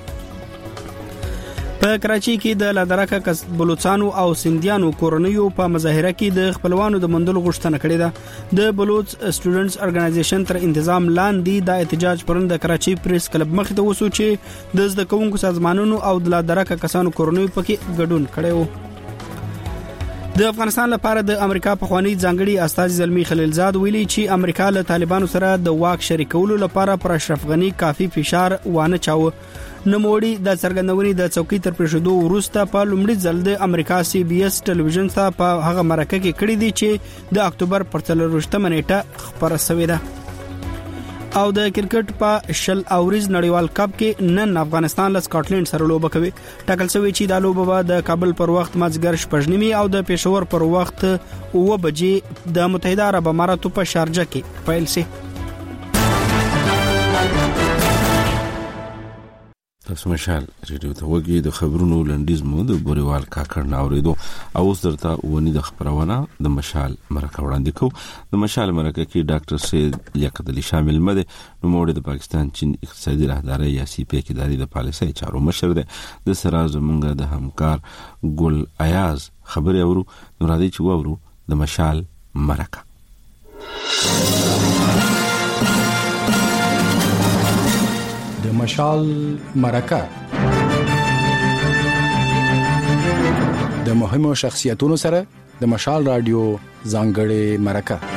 په کراچي کې د لادرکه بلوچستانو او سندیانو کورنیو په مظاهره کې د خپلوانو د مندلو غوښتنه کړې ده. د بلوچ سټوډنټس ارګنایزیشن تر انتظام لاندې د احتجاج پرند د کراچي پریس کلب مخ ته وسو چې د زده کوونکو سازمانونو او د لادرکه کسانو کورنیو پکې ګډون کړي وو. د افغانستان لپاره د امریکا پخوانی ځانګړي استاذ زلمی خلیلزاد ویلي چې امریکا له طالبانو سره د واک شریکولو لپاره پر اشرف غنی کافي فشار وانه چاوه. نموړي د څرګندونې د چوکۍ تر پرېښودو وروسته په لومړي ځل د امریکا سی بي اس ټلویزیون ته په هغه مرکه کې کړی دی چې د اکتوبر پر 24 نیټه خبره شوې ده. او د کرکټ په شل اوريز نړیوال کپ کې نن افغانستان له سکاټلند سره لوبه کوي. ټاکل شوی چې د لوبه به د کابل پر وخت مازیګر 8:30 او د پېښور پر وخت 9 بجې د متحده عرب اماراتو په شارجه کې پیل شي. تاسو مشال ریډیو ته وګورئ. د خبرونو لنډیز مو د بوریوال کاکړ ناوریدو او اوس درته ونی د خبرونه د مشال مرکه وړاندې کوو. د مشال مرکه کې ډاکټر سید لیاقت علي شامل مده نو موږ د پاکستان چین اقتصادي راهداري یا سی پی کې ادارې د پالیسۍ چارو مشر ده. د سره زمونږ د همکار ګل ایاز خبري اورو نو راځي چې وورو د مشال مرکه. د مشال مرکه د مهمو شخصیتونو سره د مشال رادیو ځانګړې مرکه.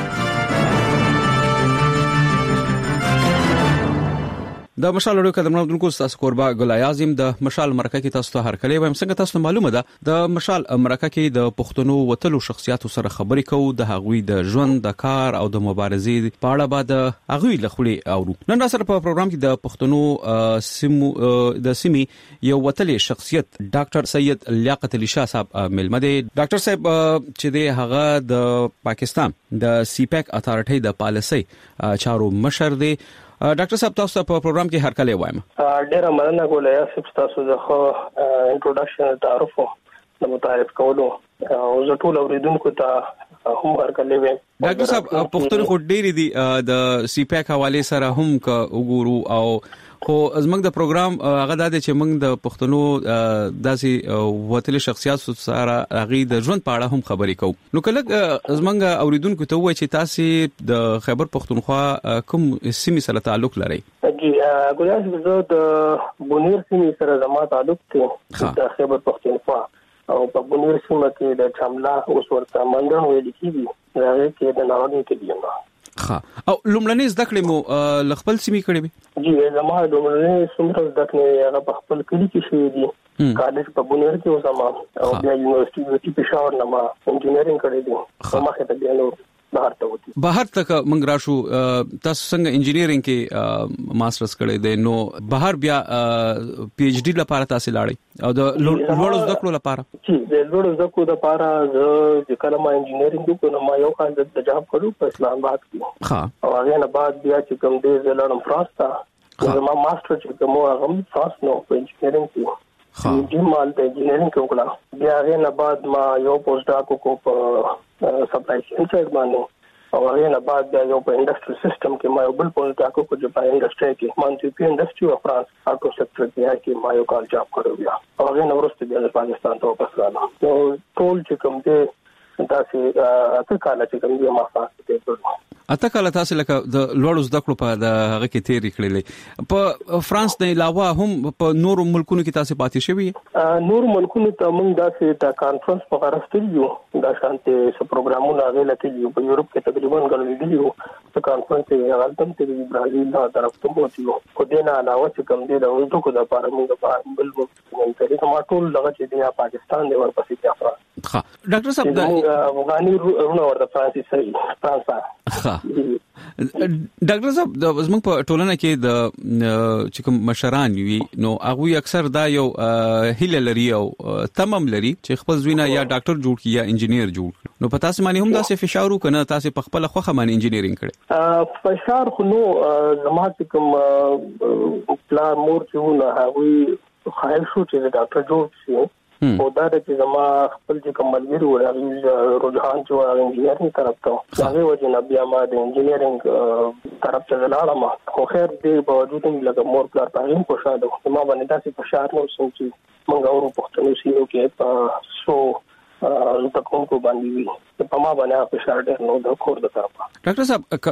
د مشال لړۍ قدمونو دونکو تاسو قربا ګل اعظم د مشال مرکه کې تاسو ته هر کله وایم څنګه تاسو معلومه ده د مشال مرکه کې د پښتنو وتلو شخصیتو سره خبرې کوو د هغوی د ژوند د کار او د مبارزې په اړه بعد هغوی لخوا اورو. نن سره په پروګرام کې د پښتنو د سیمي یو وتلې شخصیت ډاکټر سید لیاقت علي شاه صاحب ملمده. ډاکټر صاحب چې د هغه د پاکستان د سی پیک اتارټي د پالیسۍ چارو مشر دی. ډاکټر صاحب تاسو په پروګرام کې هر کله وایم. ډیره مننه ګولیا صاحب تاسو د خو انټروډکشن تعارف د متعارف کولو او زه ټول اوریدونکو ته هم هر کله وایم. ډاکټر صاحب پښتون خو ډیری دي د سی پیک حواله سره هم کا وګورو او خو زموږ د پروګرام هغه د چې موږ د پښتنو داسې وتلې شخصیت سره هغه د ژوند په اړه هم خبرې کوو. نو کله زموږ اوریدونکو ته وایي چې تاسو د خیبر پښتونخوا کوم سیمې سره تعلق لرئ؟ جی ګویا زه د بونیر سیمې سره زما تعلق دی د خیبر پښتونخوا او په بونیر سیمه کې د چملا اوس ورته منډن ویل کیږي هغه کې د ناروغي کې دی. ها او لومړنۍ زده کړې مو لخپل سیمې کړې وي؟ جی زما لومړنۍ څومره زده کړې هغه په خپل کلی کې شوې دي. کالج په بونیر کې اوسم او بیا یونیورسيټي پېښور نه ما انجینرینګ کړې دي. په مخه ته بیا نو بهر ته وتی. بهر تک موږ راشو تاسو څنګه انجینیرینګ کې ماسترز کړی دی نو بهر بیا پی ایچ ډی لپاره تاسو لاړی او د لوړو زده کړو لپاره چې د لوړو زده کړو لپاره چې کله ما انجینیرینګ وکړم ما یو کال د جاب کړو په اسلام آباد کې ها او هغه نه بعد بیا چې کوم دې زلړم فرانس ته ما ماستر چې کوم هغه فرانس نو په انجینیرینګ کې د مال د انجینیرینګ وکړه بیا هغه نه بعد ما یو پوسټ ډاک کو په سپلای چین سایډ باندې او هغه نه بعد بیا یو په انډستریل سیستم کې ما یو بل پوسټ ډاک کو چې په انډستری کې مانټي انډستری او فرانس اټو سېکټر کې ما یو کال جاب کړو بیا او هغه نو ورسته بیا پاکستان ته واپس راغلم نو ټول چې کوم دې تاسو اته کال چې کوم دې ما فاصله کړو اته کله تاسو لکه د لوړو زده کړو په هغه کې تیری کړلې په فرانس نه علاوه هم په نورو ملکونو کې تاسو پاتې شوی نور ملکونو ته موږ داسې د کانفرنس په اړه ستړي یو دا شانتي څه پروګرامونه غوښتل یو په یورپ کې تقریبا غوښتل یو په کانفرنس کې غلطم ته برازیل دا طرف ته وته خو دې نه علاوه چې کوم دې د وځو کو د لپاره موږ په بل ملک کې ما ټول لږ چې د پاکستان دی ورپسې کې افغان ها ډاکټر صاحب د افغاني رونه ورته فرانس ډاکټر صاحب د زموږ په ټولنه کې د چې کوم مشران وي نو هغه اکثر دا یو هیله لري او تمام لري چې خپل زوینه یا ډاکټر جوړ کړي یا انجینیر جوړ نو په تاسو باندې هم دا څه فشار وکنه تاسو په خپل خوخه باندې انجینیرینګ کړي فشار خو نو زما چې کوم پلان مور چې نه هغه خیال شو چې ډاکټر جوړ شي او دا چې زما خپل چې کوم ملګری و هغه رجحان چې انجینیرینګ طرف ته هغه وجه بیا ما د انجینیرینګ طرف ته لاړم خو خیر دې باوجود هم لکه مور پلار په هم خوشاله و ما باندې داسې فشار نو سوچي مونږ اورو پښتنو سیمو کې په سو د کومو باندې وي په ما باندې فشار ډېر نو د کور د طرفه ډاکټر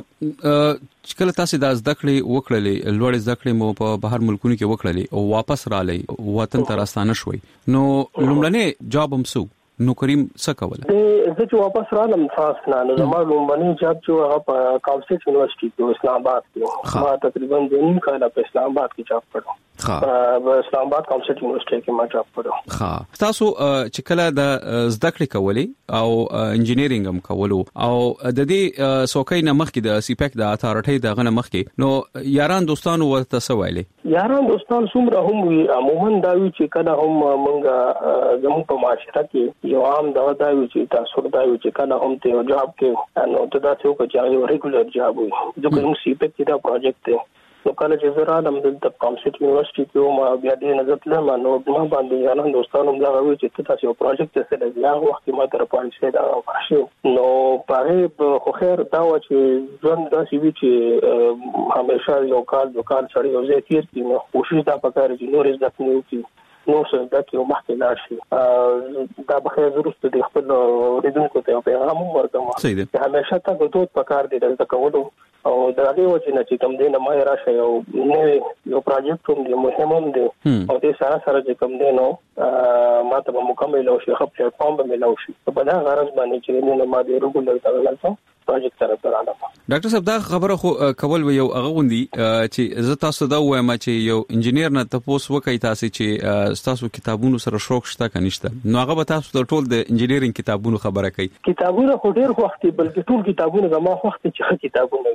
صاحب کله تاسو د زده کړې وکړلې لوړ زده کړې مو په بهر ملکونو کې وکړلې او واپس رالې وطن ته راستانه شوي نو لومړنی جاب هم سو نو کریم څه کوله زه چې واپس رالم فرانس نه زما لومړنی جاب چې هغه په کالسټ یونیورسيټي کې اسلام آباد کې ما تقریبا 2 کال په اسلام آباد کې جاب کړو په اسلام آباد کالسټ یونیورسيټي کې ما جاب کړو ها تاسو چې کله د زده کړې کولې او انجینیرینګ هم کولو او د دې سوکې نه مخکې د سی پیک د اتارټي د غنه مخکې نو یاران دوستانو ورته سوالې یاران دوستان څومره هم وي عموما دا وی چې کله هم مونږ زموږ په معاشره کې یو عام دا وی چې تاسو دا وی چې کله هم ته جاب کې نو ته دا څه وکړي چې یو ریګولر جاب وي ځکه موږ سی پیک کې دا پروجیکټ دی نو کله چې زه رالم د کالسټ یونیورسيټي کې ما بیا دې نظر تلم نو ما باندې یاران دوستانو دا وی چې تاسو یو پروجیکټ څه دی هغه وخت ما تر پولیسه دا واښو نو په خو خیر دا و چې ژوند داسې وی چې همیشه یو کال سره یو ځای تیر کی نو کوشش دا پکاره چې نور زده کړو نو څه دا کې مخکې لاړ شي دا به ضرورت د خپل ریډونکو ته پیغام ورکوم چې همیشه تاسو دوت پکار دي د کولو او دا دی چې چې کوم دینه ما راشه یو پروجیکټ هم دی مهم هم دی او دې سره چې کوم دینو ما ته مکمل او شي خپل پام به ملو شي په دا غرض باندې چې نه ما دې رګولر تاغلم پروجیکټ سره تراله ډاکټر صاحب دا خبره خو کول یو هغه غوندي چې زه تاسو دا وایم چې یو انجینیر نه تاسو وکای تاسو چې تاسو کتابونو سره شوق شته کنيشته نو هغه به تاسو د ټول د انجینیرینګ کتابونو خبره کوي کتابونه خو ډیر وخت بلکې ټول کتابونه زما وخت چې کتابونه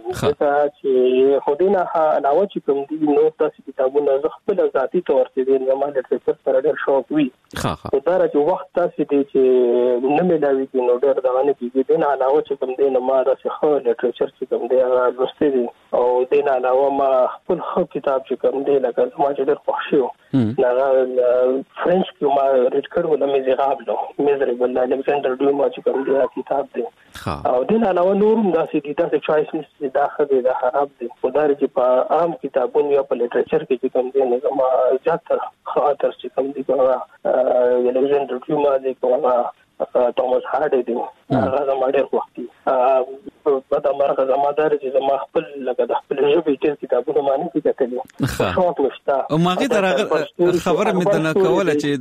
چې خو دینه علاوه چې کوم دي نو تاسو کتابونه زه خپل ذاتی تور ته د زما د ریسرچ سره ډیر شوق وي خو دا چې وخت تاسو دي چې نه ملاوي کې نو ډیر دغه نه کیږي دینه علاوه چې کوم دینه ما دا څه لټریچر چې کوم دی هغه لوستي دي او دینه علاوه ما خپل کتاب چې کوم دی لکه ما چې ډېر خوښ شو هغه فرنچ کې ما ریډ کړو د میزرابل میزرابل الکساندر ډیوما چې کوم دی کتاب دی او دینه علاوه نورم داسې دي دا چوایس نشي داخله د خراب دي خدای چې په عام کتابونو یا په لټریچر کې چې کوم دی نه ما زیاتره خاطر چې کوم دی الکساندر ډیوما دی کومه توماس هارډي دی هغه ما ډېر وختي په دا مرغه زمادار چې زما خپل لکه د خپل ژبې ډېر کتابونه معنی کې کتلې شوق مشتا او ماغه درغه خبره مې نه کوله چې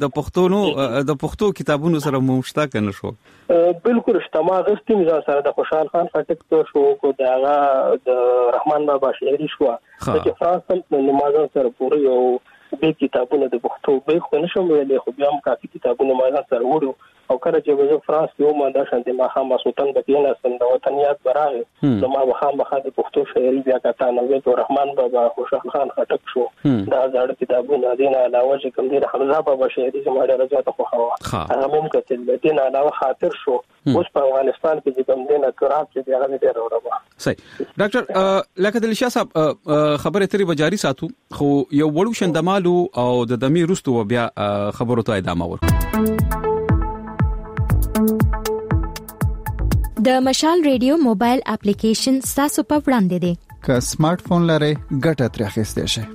د پښتو کتابونو سره مشتا کنه شو بالکل اجتماع غستیم سره د خوشحال خان خټک شو کو داغه د رحمان بابا شعري شو چې فرانس په نماز سره پوره یو به کتابونه د پښتو به خو نشم ویلې خو بیا هم کافي کتابونه ما سره وړو او کله چې وزو فرانس یو ماده شانتي ما هم سلطان بکینا سم د وطنیات براه نو ما وخامخه د پښتو شاعري بیا کته نو رحمان بابا خوشحال خان خټک شو دا زړه کتابونه دین علاوه چې کوم دي حمزه بابا شاعري زما ډېر زیاته خوښه هغه ممکن چې دین علاوه خاطر شو اوس په افغانستان کې چې کوم دین اقرار چې هغه ډېر وروه. صحیح ډاکټر لکه د لشا صاحب خبره تری بجاری ساتو خو یو وړو شندمالو او د دمی رستو بیا خبرو ته ادامه ورکړو. د مشال ریډیو موبایل اپلیکیشن تاسو په وړاندې دی. که سمارټ فون لرئ ګټه ترې اخیستئ شئ.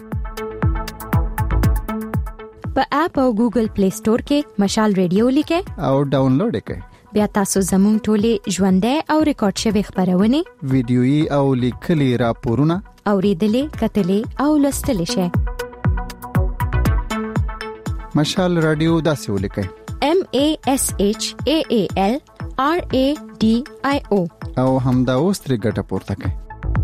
په اپ او ګوګل پلی سٹور کې مشال ریډیو لیکئ او ډاونلوډ یې کړئ. بیا تاسو زموږ ټولې ژوندۍ او ریکارډ شوی خبرونه ویډیويي او لیکلي راپورونه اوریدلې کتلې او لوستلې شئ. مشال رادیو داسې ولیکئ MASHAAL RADIO او همدا اوس ترې ګټه پورته کړئ.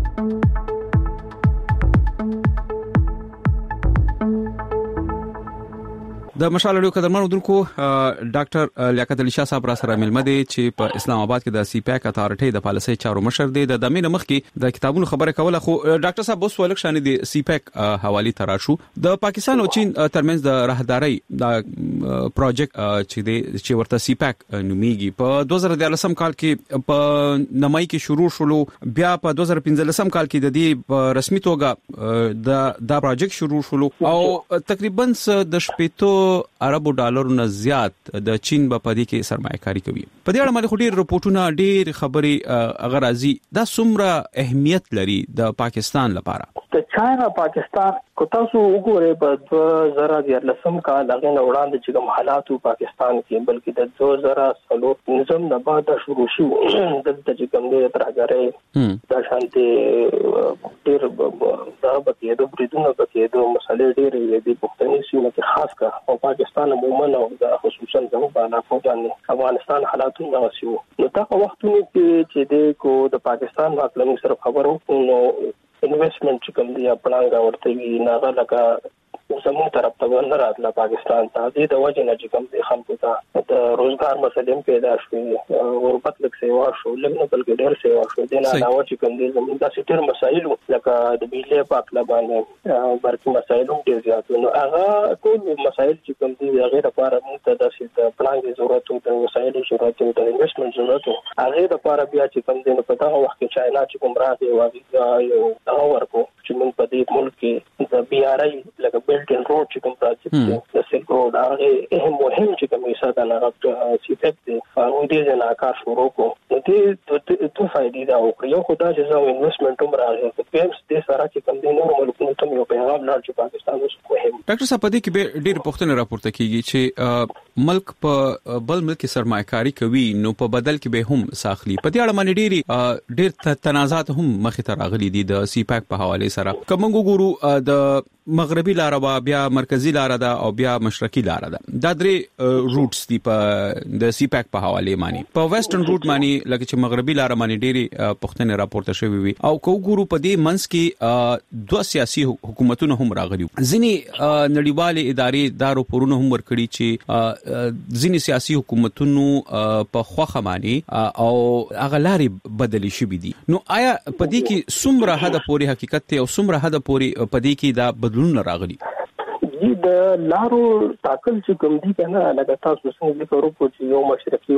د مشال ریډیو قدرمنو دونکو ډاکټر لیاقت علي شاه صاحب را سره ملمه دي چې په اسلام آباد کې د سی پیک اتارټي د پالیسي چارو مشر دي. د دمینه مخ کې د کتابونو خبره کوله خو ډاکټر صاحب اوس ولک شان دي سی پیک حوالی تراشو د پاکستان او چین ترمنځ د راهداري د پروجیکټ چې ورته سی پیک نوميږي په 2013 کال کې په نمای کې شروع شولو بیا په 2015 کال کې د دې رسمي توګه د پروجیکټ شروع شولو او تقریبا د شپېتو عربو ډالرو نه زیات د چین په پدې کې سرمایه‌کاري کوي. په دې اړه باندې خوري رپورټونه ډېر خبري غرازي دا څومره اهمیت لري د پاکستان لپاره. د چاینا پاکستان کو تاسو وګورئ په 2013 کال هغه نه وړاندې چې کوم حالات پاکستان کې بلکې د 2000 نظام نه بعد شروع شو د چې کوم دې ترګره د شانتي ډېر دا بکې د بریدونو بکې د مسلې ډېر دي پښتني سیمه کې خاص کر او پاکستان عموما او خصوصا زموږ باندې باندې افغانستان حالاتونه نوسیو نو دا وختونه چې د کو د پاکستان واکلمي سره خبرو نو انویسټمنٹ چې کوم دی خپلانګه ورته وی نه لکه زموږ طرف ته نه راتله پاکستان ته د وجه نه چې کوم دی خلکو ته د روزګار مسلې پیدا شوې غربت لک سیوا شو لږ نه بلکې ډېر سیوا شو د نه علاوه چې کوم دی زموږ د سټر مسایل لکه د بیلې پاکله باندې برکې مسایل هم ډېر زیات نو هغه ټول مسایل چې کوم دی هغه لپاره موږ ته د پلان ضرورت او د وسایلو ضرورت او د انویسټمنټ ضرورت هغه لپاره بیا چې کوم دی په دغه وخت کې چاینا چې کوم راځي واغی یو دا ورکو چې موږ په دې ملک کې د بي ار آی لکه بیلټ ان روډ چې کوم پروجیکټ د سلک روډ هغه مهم چې کوم یې ساده نه سی پیک دی او دې نه کار شروع کو نو دې ته فائدې دا او یو خدای چې زو انویسټمنټ هم راغی په پیمس دې سره چې کوم دی نور ملکونو ته یو پیغام لاړ چې پاکستان اوس مهم. ډاکټر صاحب دې کې ډېر پوښتنه راپورته کیږي چې ملک په بل ملک سرمایه‌کاري کوي نو په بدل کې به هم ساخلی په دې اړه باندې ډېر تنازعات هم مخې ته راغلي دي د سی پیک په حواله سره کوم ګورو د مغربي لار بیا مرکزی لار ده او بیا مشرقي لار ده دا درې روټس دي په د سی پیک په حواله معنی په ویسټرن روټ معنی لکه چې مغربي لار معنی ډېری پښتنه راپورته شوی وي او کو ګورو په دې منځ کې دوه سیاسي حکومتونه هم راغلي ځینی نړیوالې ادارې دارو پورونه هم ورکړي چې ځینی سیاسي حکومتونو په خوخه معنی او اغلاري بدلی شوی دي نو آیا په دې کې څومره حد پورې حقیقت ته او څومره حد پورې په دې کې دا بدلون راغلي د لارو ټاکل چې کوم دي کنه لکه تاسو څنګه کورو چې یو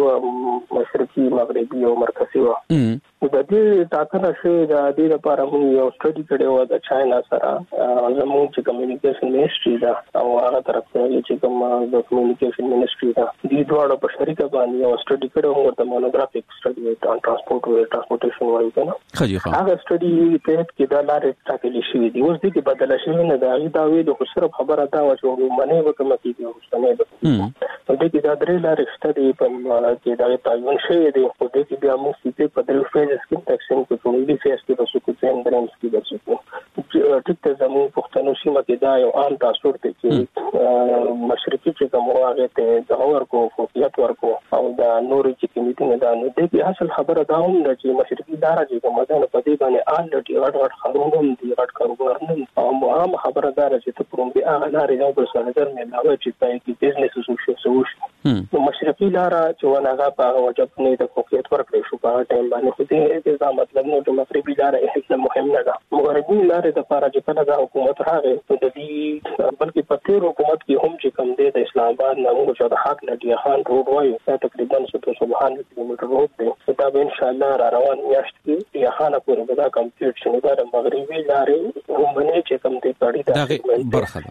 مشرقي مغربي او مرکزي و د دې ټاکنه شوی د دې لپاره موږ یو سټډي کړو د چاینا سره زموږ چې کمیونیکیشن منیسټری دا او هغه طرف ته چې کوم د کمیونیکیشن منیسټری دا د دوه په شریکه باندې یو سټډي کړو ورته مونوګرافیک سټډي آن ټرانسپورټیشن وایي کنه هغه سټډي په کې دا لارې ټاکل شوی دی اوس دې کې بدل شوی نه دا دا وی د خسر خبره دا و چې ومنه وکم کېږي اوسنه د دې کې دا درې لارې سټډي په کې دا تعین شوی دی او دې کې بیا موږ چې په درې فیز کې تقسیم کوو د فیز کې د سکو څین درېم کې د سکو ټیک ته زموږ پښتنو سیمه کې دا یو عام تاثر دی چې مشرقي چې کوم هغه ته د ورکو فوقیت ورکو او دا نوري چې کمیټه نه دا نو دې کې اصل خبره دا هم ده چې مشرقي دارا چې کوم ده په دې باندې آل لټي غټ خبرونه دي غټ کاروبار او عام خبره دا چې ته پروم دي هغه لارې یو بل سره درنه علاوه چې پای کې بزنس وشو نو مشرقي لار چې وناغه په وجب نه د کوکیت ورکړې شو په ټایم باندې خو دې دا مطلب نو چې مغربي لار هیڅ مهم نه ده. مغربي لار د لپاره چې کله د حکومت راغی د دې بلکې په تیر حکومت کې هم چې کم دی د اسلام آباد نه موږ د حق لډي خان روډ وایو دا تقریبا 700 کیلومتر روډ دی دا به ان شاء الله را روان میاشت کې یا خانه پورې دا کمپلیټ شي دا د مغربي لارې ومنه چې کم دی کړي دا برخه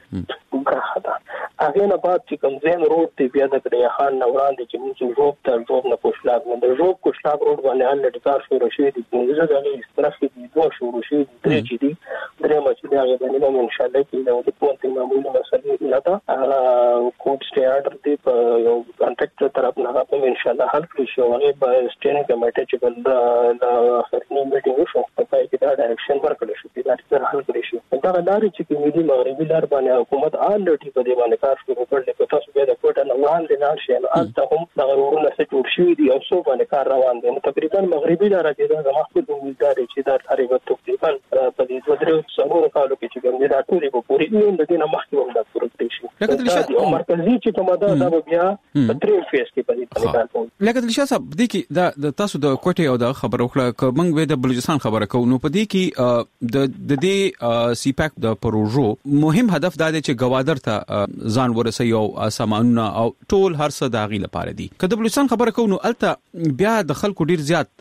ده هغه نه بعد چې کوم زین روډ دی بیا د کړي خان نوران دي چې موږ جوب تر جوب نه کوشلاګ نه د جوب کوشلاګ روډ باندې ان لټکار شروع شوی دی چې زه د استرافي دي دوه شروع شوی دی چې دی درې مچ دی هغه باندې ان شاء الله کې د پونتي معمولی مسلې نه دا کوډ سټي اډر دی په یو کانټراکټر طرف نه هغه ان شاء الله حل کړی شو هغه په سټینګ کمیټه چې بل د خرنی میټینګ شو په پای کې دا ډایرکشن ورکړل شو چې دا څنګه حل کړی شي دا لارې چې کومې دي مغربي لار باندې حکومت الټي په دې باندې کار شروع کړل په تاسو به د کوټه نه وړاندې لاړ شي نو البته هم دا ورونه څه جوړ شي دي او څو باندې کار روان دي تقریبا مغربي لار کې دا محفوظ امیدوار چې دا تقریبا تقریبا په دې دوه درې څلورو کالو کې چې ګمې دا ټولې په پوری دي د دې نه مخکې هم دا پوره کړی شي او مرکزی چې کومه دا بیا په درې فیس کې په دې کار کوي لکه د شاه صاحب د کې د تاسو د کوټه او د خبرو خله کومنګ وې د بلوچستان خبره کوو نو په دې کې د دې سی پاک د پروژو مهم هدف دا دی چې گوادر ته ځان ورسي او سامانونه او ټول هر څه داغي لپاره دي کله بلوچستان خبره کوو نو الته بیا د خلکو ډیر زیات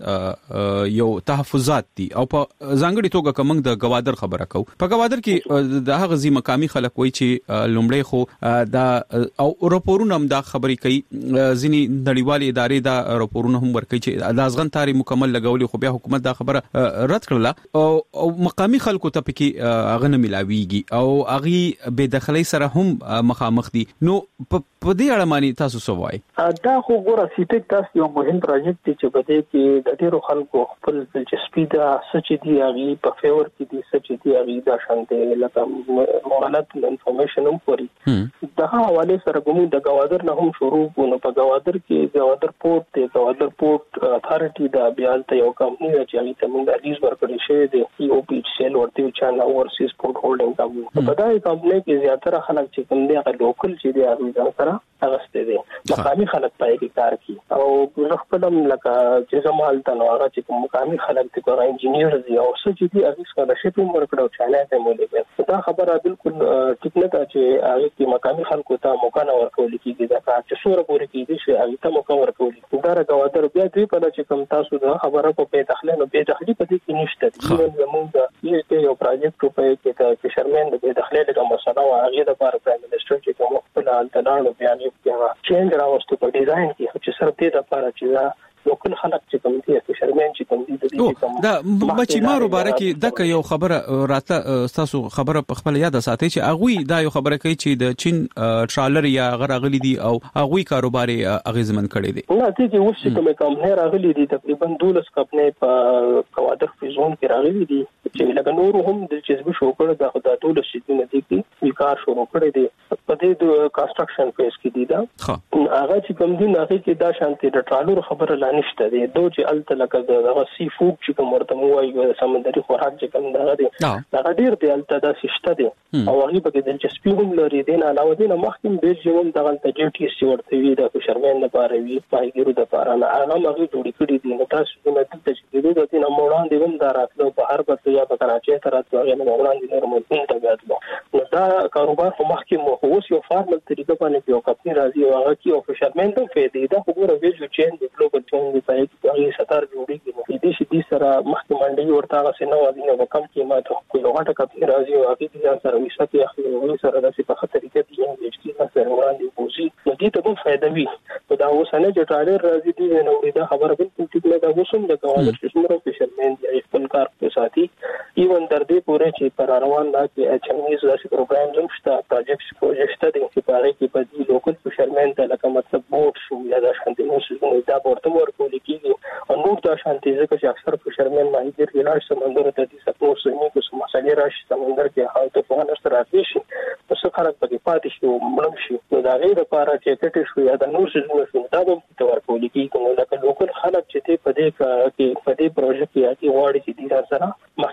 یو تحفظات دي او په ځانګړي توګه کومنګ د گوادر خبره کوو په گوادر کې د هغه ځی مقامي خلک وایي چې لومړی خو دا او راپورونه هم دا خبري کوي ځینی نړیوالې ادارې دا راپورونه هم ورکوي چې د ازغن تاری مکمل لګولي خو بیا حکومت دا خبره رد کړله او مقامي خلکو ته پکې هغه نه ملاويږي او هغه بے دخلي سره هم مخامخ دي نو په دې اړه مانی تاسو څه وایي دا خو ګوره سیټک تاسو یو مهم پروژیکټ دی چې بده کې د ډیرو خلکو خپل دلچسپي دا سچ دی هغه په فیور کې دي سچ دی هغه دا شانته لکه غلط انفارمیشن هم پوری دا حواله سره کوم د گوادر نه هم شروع نو په گوادر کې گوادر پورت دی گوادر پورت اتھارټي دا بیا ته یو کمپنی چې هغه ته موږ د لیز ورکړی شوی دی یو پی سیل ورته چاله اورسیز پورت هولډینګ کمپنی په دای کمپنی کې زیاتره خلک چې کوم دی هغه لوکل چې دی هغه سره اغسته دي مقامي خلک پای کې کار کوي او خپلم لکه چې زمال ته نو هغه چې مقامي خلک دي ګور انجینیر دي او څه چې دي هغه څه شپې ورکړو چاله ته مولې دا خبره بالکل ټیک نه ده چې هغه کې مقامي خلکو ته موقع نه ورکول کیږي دا چې څوره پورې کیږي چې هغه ته موقع ورکول دا راغوادر بیا دوی په چې کوم تاسو دا خبره په پیداخله نو پیداخلي په دې کې نشته زموږ د یو پروژیکټ په کې شرمن د پیداخله د مسله او هغه د بار پرایم منسټر چې کوم خپل التنانو بیان چینج راوستو په ډیزاین کې چې سره دې لپاره چې لوکل خلک چې کوم دي چې شرمن چې کوم دي د دې دا بچی مارو بارکه دغه یو خبره راته تاسو خبره په خپل یاد ساتي چې اغوی دا یو خبره کوي چې د چین ټرالر یا غراغلی دي او اغوی کاروبار اغیزمن کړي دي نه دي اوس چې کوم نه راغلي دي تقریبا 12 کمپنۍ په کوادر فری زون کې راغلي دي چې لکه نور هم د چیزو شو کړه د خدای ټول شي نه دي کې کار شروع کړي دي په دې د کنسټرکشن فیس کې دي دا هغه چې کوم دي هغه کې دا شانتي د ټرالر خبره نشته دی دوه چې الته لکه دغه سی فود چې کوم ورته وایي سمندري خوراک چې کوم دغه دی دا ډیر دی الته دا سشته دی او هغه په کې دلچسپي هم لري دین علاوه دین مخکې به ژوند دغه ته ډی ټی سی ورته وی د شرمن لپاره وی پایګیرو د لپاره نه هغه مغه جوړی کړی دی نو تاسو د دې چې د دین اموران دی هم دا راتلو په هر بل یا په کراچۍ ته راتلو هغه اموران دي نور مونږ ته غاټلو نو دا کاروبار خو مخکې مو اوس یو فارمل طریقه باندې یو کمپنی راځي او هغه کې او شرمن ته فائدې دا خو ورته چین دی ګلوبل چین دی په هغه ستار جوړیږي نو دې شي دې سره مخکې منډي ورته سينو ودینه وکم قیمت خو یو غټه کمپنی راځي او هغه دې سره وسته اخلي او سره د څه په خطر کې دي چې دې سره وړاندې پوزي نو دې ته به فائدہ وي دا اوس نه چې ټرالر راځي دې نو دا خبره بالکل ټیک نه ده وسوم د کوالر شمرو په شرمن دی خپل کار په ساتي ایون تر دې پورې چې پر روان نه کې اچ ام ایز داسې پروګرام هم شته پروجیکټ دي چې په هغه کې په دې لوکل په شرمن ته لکه مطلب بوټ شو یا د شانتي نو څه دا ورته ورکول کیږي او نور دا شانتي ځکه چې اکثر په شرمن ماهیګر ویلاړ سمندر ته دي سپور سمې کو سم مسالې راشي سمندر کې حالت په هغه سره راځي شي څه خلک په پاتې شي او مړ شي نو دا غیر لپاره چې کټ شو یا د نور څه شو دا به تور کول کیږي نو لکه لوکل خلک چې په دې پروژه کې یا کې واړي چې دي سره مخکې پوس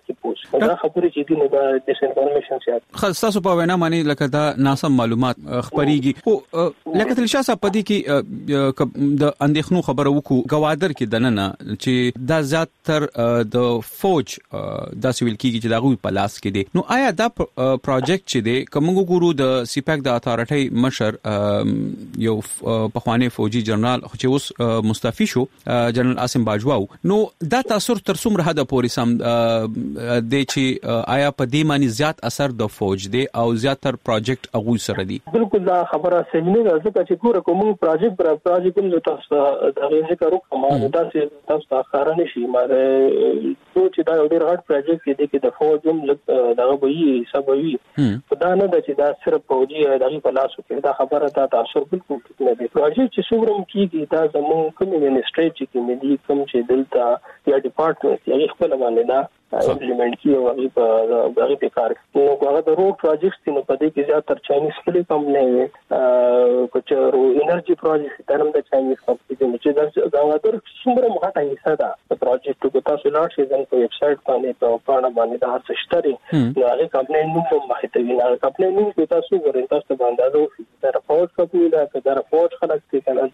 دا خبرې چې دي نو دا ډیس انفارمیشن سیات خاصه په وینا معنی لکه دا ناسم معلومات خبريږي او لکه تل شاسه پدې کې د اندېښنو خبره وکړو گوادر کې دننه چې دا زیات تر د فوج د سیویل کېږي چې دا غوي په لاس کې دي نو آیا دا پروجیکټ چې دی کومو ګورو د سیپاک د اتارټي مشر یو پخوانی فوجي جنرال چې اوس مستعفي شو جنرال عاصم باجوا نو دا تاثیر تر څومره حد پورې سم د چې آیا په دې معنی زیات اثر د فوج دی او زیاتر پروجیکټ هغه سره دی بالکل دا خبره صحیح نه ده ځکه چې ګوره کوم پروجیکټ کوم تاسو دا غوښتل کارو کومه تاسو ته ښکارا نشي ماره چې دا ډېر غټ پروجیکټ دی چې د فوج هم دا وایي حساب وایي دا نه ده چې دا صرف فوجي دغه په لاس کې دا خبره دا تاثیر بالکل نه دی پروجیکټ چې څومره کیږي دا زموږ کوم منسټری چې کومې کوم چې دلته یا ډپارټمنټ یا خپل باندې دا امپلیمنٹ کیو هغه په کار نو هغه د روډ پروجیکټ نو په دې کې زیاتره چاینیز خپل کمپنۍ وي کوچرو انرژي پروجیکټ درم د چاینیز کمپنۍ چې دا غوډر څومره مخاطه حصہ ده د پروجیکټ کو تاسو لاړ شئ ځکه په ویب سټ باندې په پاڼه باندې دا څه شته نو هغه کمپنۍ نوم په مخاطه وي هغه کمپنۍ نوم په تاسو ورته تاسو باندې دا فوج کمپنۍ دا دا فوج خلک چې کنه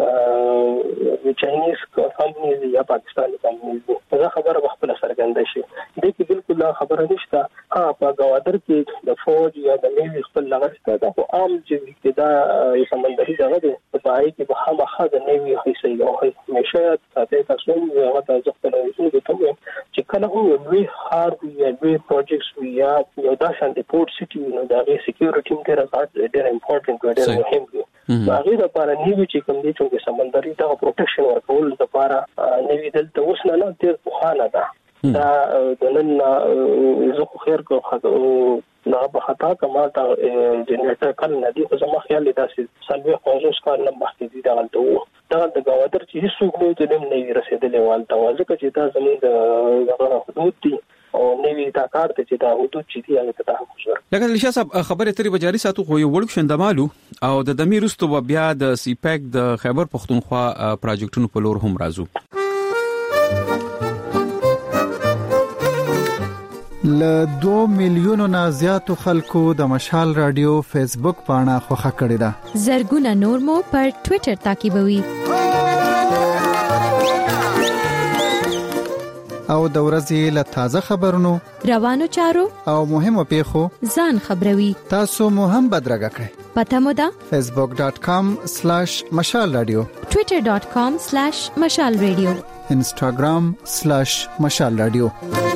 دا چاینیز کمپنۍ یا پاکستاني کمپنۍ دا خبره خپل سرګند شي د دې بالکل خبره نشته په گوادر کې د فوج یا د نیوی خپل لغښت دا خو عام چې دا سمندري ځای دی په پای کې به خامخا د نیوی حصہ یو همیشه تاسو هغه تاسو په لوري د کوم چې کله هم وی هارد یا وی پروجیکټس یا یو داشان د پورت سټي نو دا سکیورټي هم ډېر امپورټنت ډېر مهم دی هغه د لپاره نیوی چې کوم دي چې سمندري دا پروټیکشن ورکول لپاره نیوی دلته اوس نه ډېر بخانه ده دا د نن زه خو خیر کوم نه په خطا کما تا جنریټر کله ندی خو زما خیال دا چې سلوي خوځوس کار نه مخکې دي دا د گوادر چې هیڅ نه ته نه رسیدلې والته ځکه چې دا زموږ د حدود دي او نوی دا کار ته چې دا حدود چې دی هغه ته حقوق لکه لشا صاحب خبره تری بجاری ساتو خو یو وړ شندمالو او د دمیرستو بیا د سیپاک د خیبر پختونخوا پروجیکټونو په لور هم راځو ل 2 میلیونو نه زیاتو خلکو د مشال رادیو فیسبوک پاڼه خوښه کړې ده زرګونه نور مو پر ټوئیټر تعقیبوي او د ورځې له تازه خبرونو روانو چارو او مهمو پیښو ځان خبروي تاسو مو هم بدرګه کړئ پته مو ده facebook.com/مشال رادیو twitter.com/مشال رادیو instagram/مشال رادیو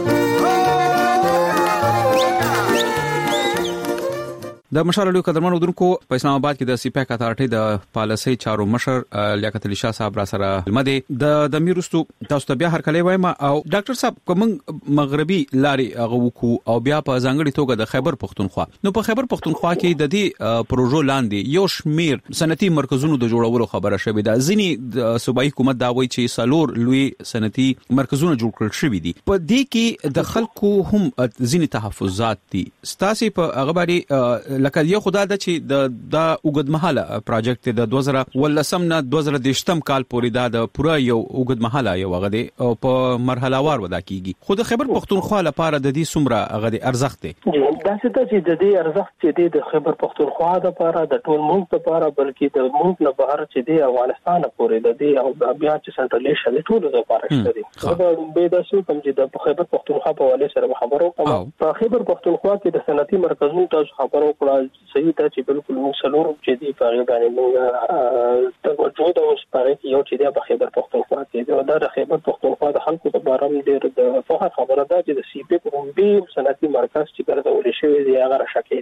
د مشال رادیو قدرمنو درکو په اسلام آباد کې د سیپاک اتارټي د پالیسي چارو مشر لیاقت علي شاه صاحب را سره مده د میرستو تاسو ته بیا هر کله وایم او ډاکټر صاحب کوم مغربي لاري غوکو او بیا په ځانګړي توګه د خیبر پختونخوا نو په خیبر پختونخوا کې د دې پروژو لاندې یو شمیر صنعتي مرکزونو د جوړولو خبره شوې ده ځینی د صوبایي حکومت دا وایي چې سالور لوی صنعتي مرکزونه جوړ کړل شوې دي په دې کې د خلکو هم ځینی تحفظات دي ستاسي په هغه باندې لکه یو خدای د چې د اوګدمحاله پروجیکټ د 2018 نه 2020 کال پورې د پوره یو اوګدمحاله یو غدي او په مرحله وار ودا کیږي خو د خیبر پختونخوا لپاره د دې سمره غدي ارزښت دی دا چې د دې ارزښت چې د خیبر پختونخوا لپاره د ټول ملک لپاره بلکې د ملک نه بهر چې د افغانستان پورې د دې او بیا چې سنټرلیشن ټول لپاره شته دي دا به د څه کوم چې د خیبر پختونخوا په حواله سره خبرو کوم په خیبر پختونخوا کې د صنعتي مرکزونو تاسو خبرو کړل صحیح ده چې بالکل موږ سلور چې دی په غوډه موږ توجه د اوس پاره کې یو چې دی په خیبر پختونخوا کې دا د خیبر پختونخوا د خلکو لپاره ډېر د فخر خبره ده چې د سی پی کومبي صنعتي مرکز چې ګرځول شوی دی هغه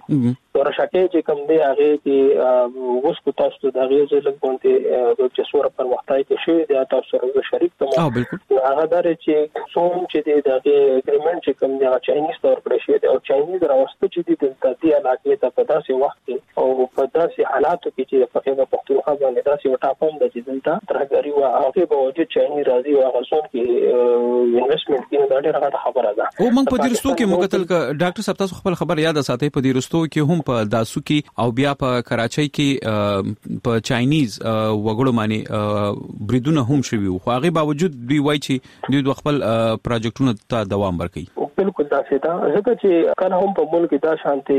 راشکه چې کوم دی هغه کې اوس کو تاسو د هغه ځل باندې د چسور پر وختای کې شوی دی تاسو سره شریک ته هغه در چې څوم چې دی د اګریمنت چې کوم دی چاینیز تور کړی شوی دی او چاینیز راوستي چې دی د دې علاقې ته په داسې وخت او په داسې حالاتو کې چې په خیبر پختونخوا باندې داسې وټاپم د چې دلته ترګری او هغه به وجود چایني راځي او هغه څون کې انویسټمنټ کې دا ډېره غټه خبره ده او موږ په دې رستو کې مقتل ډاکټر صاحب تاسو خپل خبر یاد ساتئ په دې رستو کې هم په داسو کې او بیا په کراچۍ کې په چاینیز وګړو باندې بریدونه هم شوي خو هغه باوجود دوی وایي چې دوی خپل پروجیکټونو ته دوام ورکوي بالکل دا څه دا ځکه چې کله هم په ملک دا شانتي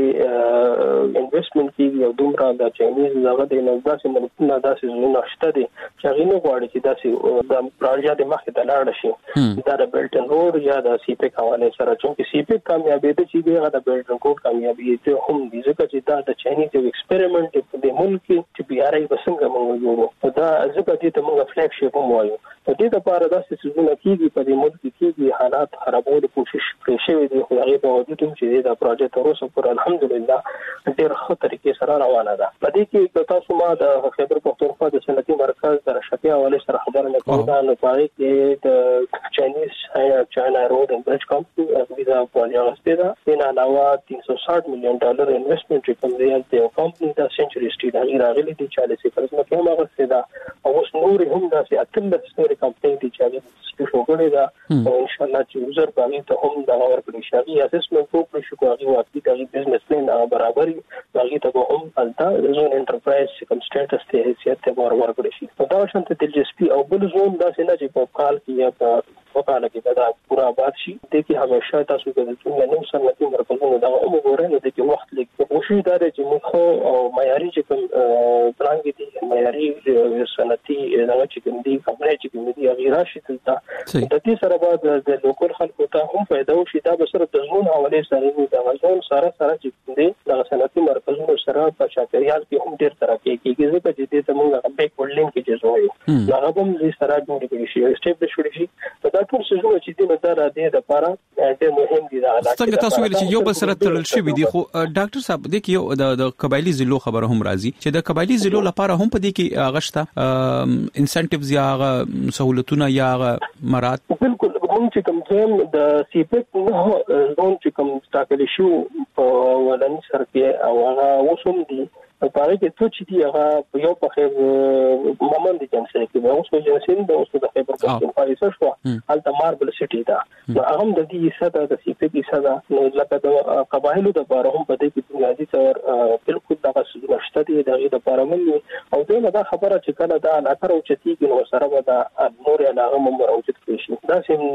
انویسټمنٹ کیږي او دومره د چاینیز زغه د نوځاسي ملکونو داسې زونه شته دي چې غوښنه غواړي چې داسې د پروژه د مخه د لاړ شي دا د بیلټ ان روډ یا د سی پی حواله سره چې سی پی کامیابی ده چې دغه د بیلټ ان روډ کامیابی ته هم دي ځکه چې دا د چاینیز ایکسپریمنت په د ملک چې بي ار ای بسنګ موږ جوړو دا ځکه چې موږ فلیګ شپ هم وایو د دې لپاره داسې څه نه کیږي په دې ملک کې حالات خرابولو کوشش کړی شوی دی خو هغه په وجود چې دا پروژه تر اوسه پورې الحمدلله ډېر ښه طریقې سره روانه ده په دې کې تاسو ما د خیبر پختونخوا د صنعتي مرکز در شپه حواله سره خبرونه کوم دا نو پاره کې د چاینیز چاینا روډ اند برج کمپنی ویزا پروژه ده ان علاوه $360 million انویسټمنټ کوم دی د کمپنی د سنچري سټریټ هغه راغلي دي 40% کې هم هغه څه ده او اوس نور هم دا چې اتل کمپنی دي چې هغه شغل ده او ان شاء الله چې یوزر باندې ته هم دا ورکړي شي اسسمنت کوو شو کوي واقعي د بزنس پلان برابرۍ باغی ته هم التا زون انټرپرایز کوم سټیټس ته حیثیت ته ورکړي شي دا شانته دلچسپي او بل زون دا څنګه چې په کال کې یا په وکاله کې دا پورا آباد شي د کې همیشه تاسو د نو صنعتي مرکزونو دا وګورئ نو د کې وخت لږ کوشش دا دی چې موږ او معیاري چې کوم پلان کې دي معیاري صنعتي دا چې کوم دي کمپنۍ چې کوم دي هغه راشي ته د دې سره بعد د لوکل خلکو ته هم پیدا وشي دا به سره د زمون حواله سره د غزون سره چې دي د صنعتي مرکزونو سره په شاکریال کې هم ډیر ترقی کیږي ځکه چې دې ته موږ بیک ورلینګ کې جوړو هغه هم دې سره جوړ کړی شي اسټیبلیش شوی شي دا ټول څه چې دې مدار دې د لپاره ډېر مهم دي دا څنګه تاسو ویل چې یو بل سره تړل شوی دی خو ډاکټر صاحب دې کې یو د قبایلی ضلعو خبره هم راځي چې د قبایلی ضلعو لپاره هم په دې کې غشته انسنټیوز یا سہولتونه یا مراد بالکل موږ چې کوم ځم د سی پی زون چې کوم ټاکل شو په ولني سره کې او هغه وسوم دي په پاره کې څه چې دی هغه یو په خیر مومن دي چې څه کې اوس په جنسین د اوس د خیبر پختونخوا یې شو الته ماربل سټي دا هغه د دې صدا د سی پی کې صدا نو لکه د قبایلو د باره هم په دې کې بنیادی تور بالکل دغه څه نشته دي د لپاره مني او دا خبره چې کله دا علاقه راوچتي نو سره ودا نور علاقه هم راوچت شي دا سیم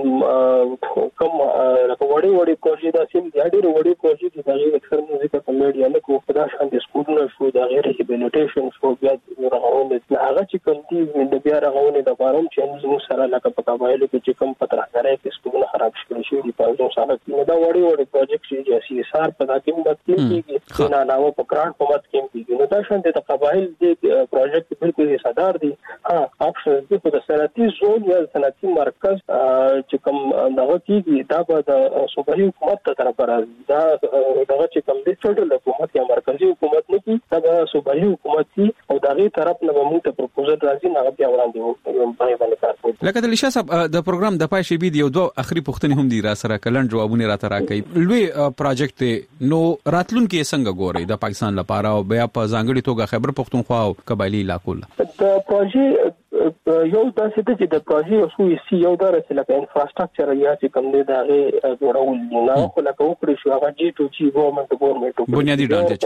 کوم لکه وړي پروژې دا سیم د ډېر وړي پروژې د هغه اکثر موزیک په میډیا نه کوو دا شان د سکولونو شو د غیر ریهابیلیټیشن شو بیا راغونه هغه چې کوم دي د بیا راغونه د بارم چې موږ سره لکه په قبایلو کې چې کوم پترغره کې سکولونه خراب شوي دي په ځو سره کې دا وړي پروجیکټ چې سی اس ار په داکې مت کېږي نه علاوه په ګرانټ په مت کېږي نو دا شان د قبایل د پروجیکټ بالکل صدر دي اپشن دي په صنعتي زون یا صنعتي مرکز چې کوم دغه کېږي دا به د صوبایي حکومت ته طرف راځي دا دغه چې کوم د فدرال حکومت یا مرکزی حکومت نه کی دا صوبایي حکومت کی او دغه طرف نه موږ ته پروپوزل راځي نه بیا وړاندې باندې کار کوي لکه د لیشا صاحب د پروګرام د پای شی بي دی دوه اخري پوښتنې هم دي را سره کلن جوابونه را ترا کوي لوی پروجیکټ نو راتلون کې څنګه ګوري د پاکستان لپاره او بیا په ځانګړي توګه خیبر پختونخوا او قبایلی علاقو د پروژې یو داسې چې د پروژې او سی یو درته لکه انفراستراکچر یا چې کوم دی دا جوړول نه خو لکه وکړي شو هغه جی ټو جی ګورنمنت بنیادی ډانچه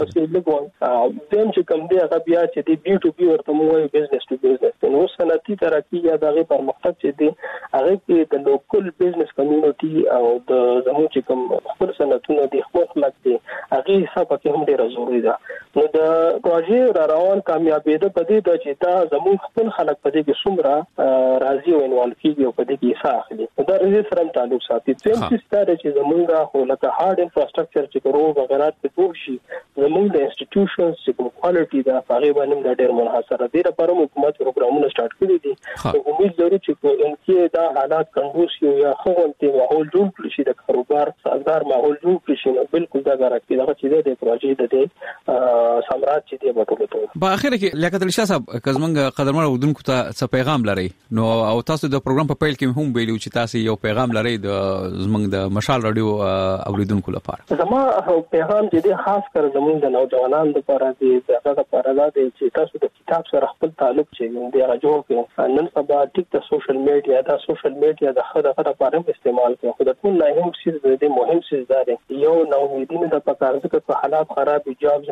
چې کوم دی هغه بیا چې دی بي ټو بي ورته موږ بزنس ټو بزنس نو صنعتي ترقی یا دغه پرمختګ چې دی هغه کې د لوکل بزنس کمیونټي او د زموږ چې کوم خپل صنعتونه دي خپل خلک دي هغه حساب کې هم ډیر ضروری ده نو د پروژې روان کامیابی ده په دې چې دا زموږ خپل خلک په دې کې څومره راضي او انوالو کیږي او په دې کې حصہ اخلي دا رزي سره تعلق ساتي چې ستاره چې زموږه خو لکه هارد انفراستراکچر چې کرو وغیرہ په ټول شي زموږ د انسټیټیوشنز چې کوالټي دا هغه باندې د ډېر منحصره دي لپاره حکومت پروګرامونه سٹارټ کړی دي امید لري چې ان کې دا حالات کنډوسیو یا خوونته ماحول جوړ کړي شي د کاروبار سازگار ماحول جوړ کړي شي بالکل دا راځي دا چې د پروژې د سمراج چې دی په ټولو په اخر کې لیاقت علي شاه صاحب کزمنګ قدرمن ودونکو ته څه پیغام لري نو او تاسو د پروګرام په پیل کې هم ویلو چې تاسو یو پیغام لري د زمنګ د مشال رادیو اوریدونکو لپاره زما پیغام چې دی خاص کر زمونږ د نوجوانانو لپاره دی دغه لپاره دا دی چې تاسو د کتاب سره خپل تعلق چې دی جوړ کړئ نن سبا ټیک د سوشل میډیا د خدای لپاره استعمال کړئ خو د ټول نه هم څه د مهم څه دی یو نو امیدینه د پکار ځکه په حالات خراب جابز نه وي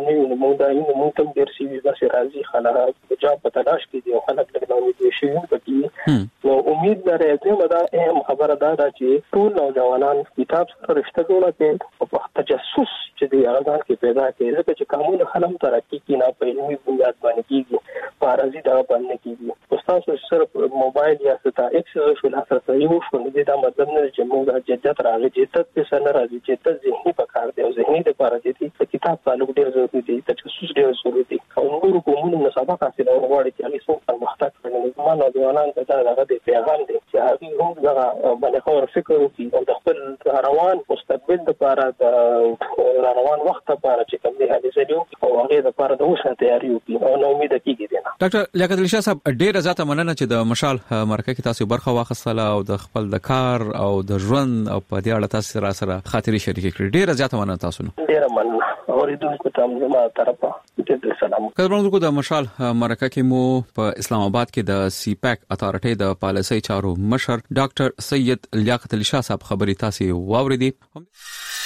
موږ دا موږ ته ډیر سی ویزا سره راځي خلک د جاب په تلاش کې دي خلک لږ نو دي شي پکې نو امید لرم چې دا اهم خبره ده چې ټول نوجوانان کتاب سره رشتہ جوړه کړي او تجسس چې دی هغه کې پیدا کړي چې قانون خلم ترقی کې نه په علمي بنیاد باندې کیږي پارازي دا باندې کیږي استاد سره موبایل یا ستا اکسس شو لاسره یو شو دا مطلب نه چې موږ جدت راغی جدت په سره راځي چې ذهني پکار دی او ذهني د پارازي چې کتاب تعلق ډیر ضروري دی تجسس ډیر ضروري دی او نور کومونو مسابقه حاصل او غواړي چې هغه څو پرمختګ کړي نو نوجوانان ته دا د پیغام دی چې هغه هم دا باندې خبر فکر وکړي او د خپل روان مستقبل لپاره د روان وخت لپاره چې کوم دی هلي زیو او هغه لپاره د اوسه تیاری وکړي او نو امید کیږي نه ډاکټر لیاقت علي شاه صاحب ډیره زیاته مننه چې د مشال مرکه کې تاسو برخه واخیستله او د خپل د کار او د ژوند او په دې اړه تاسو سره خاطري شریک کړې ډیره زیاته مننه تاسو نه ډیره مننه اوریدونکو ته زما طرفه ډېر سلام کډوالو د مشال مرکه کې مو په اسلام آباد کې د سی پیک اتارټي د پالیسي چارو مشر ډاکټر سید لیاقت علي شاه صاحب خبري تاسو واوریدي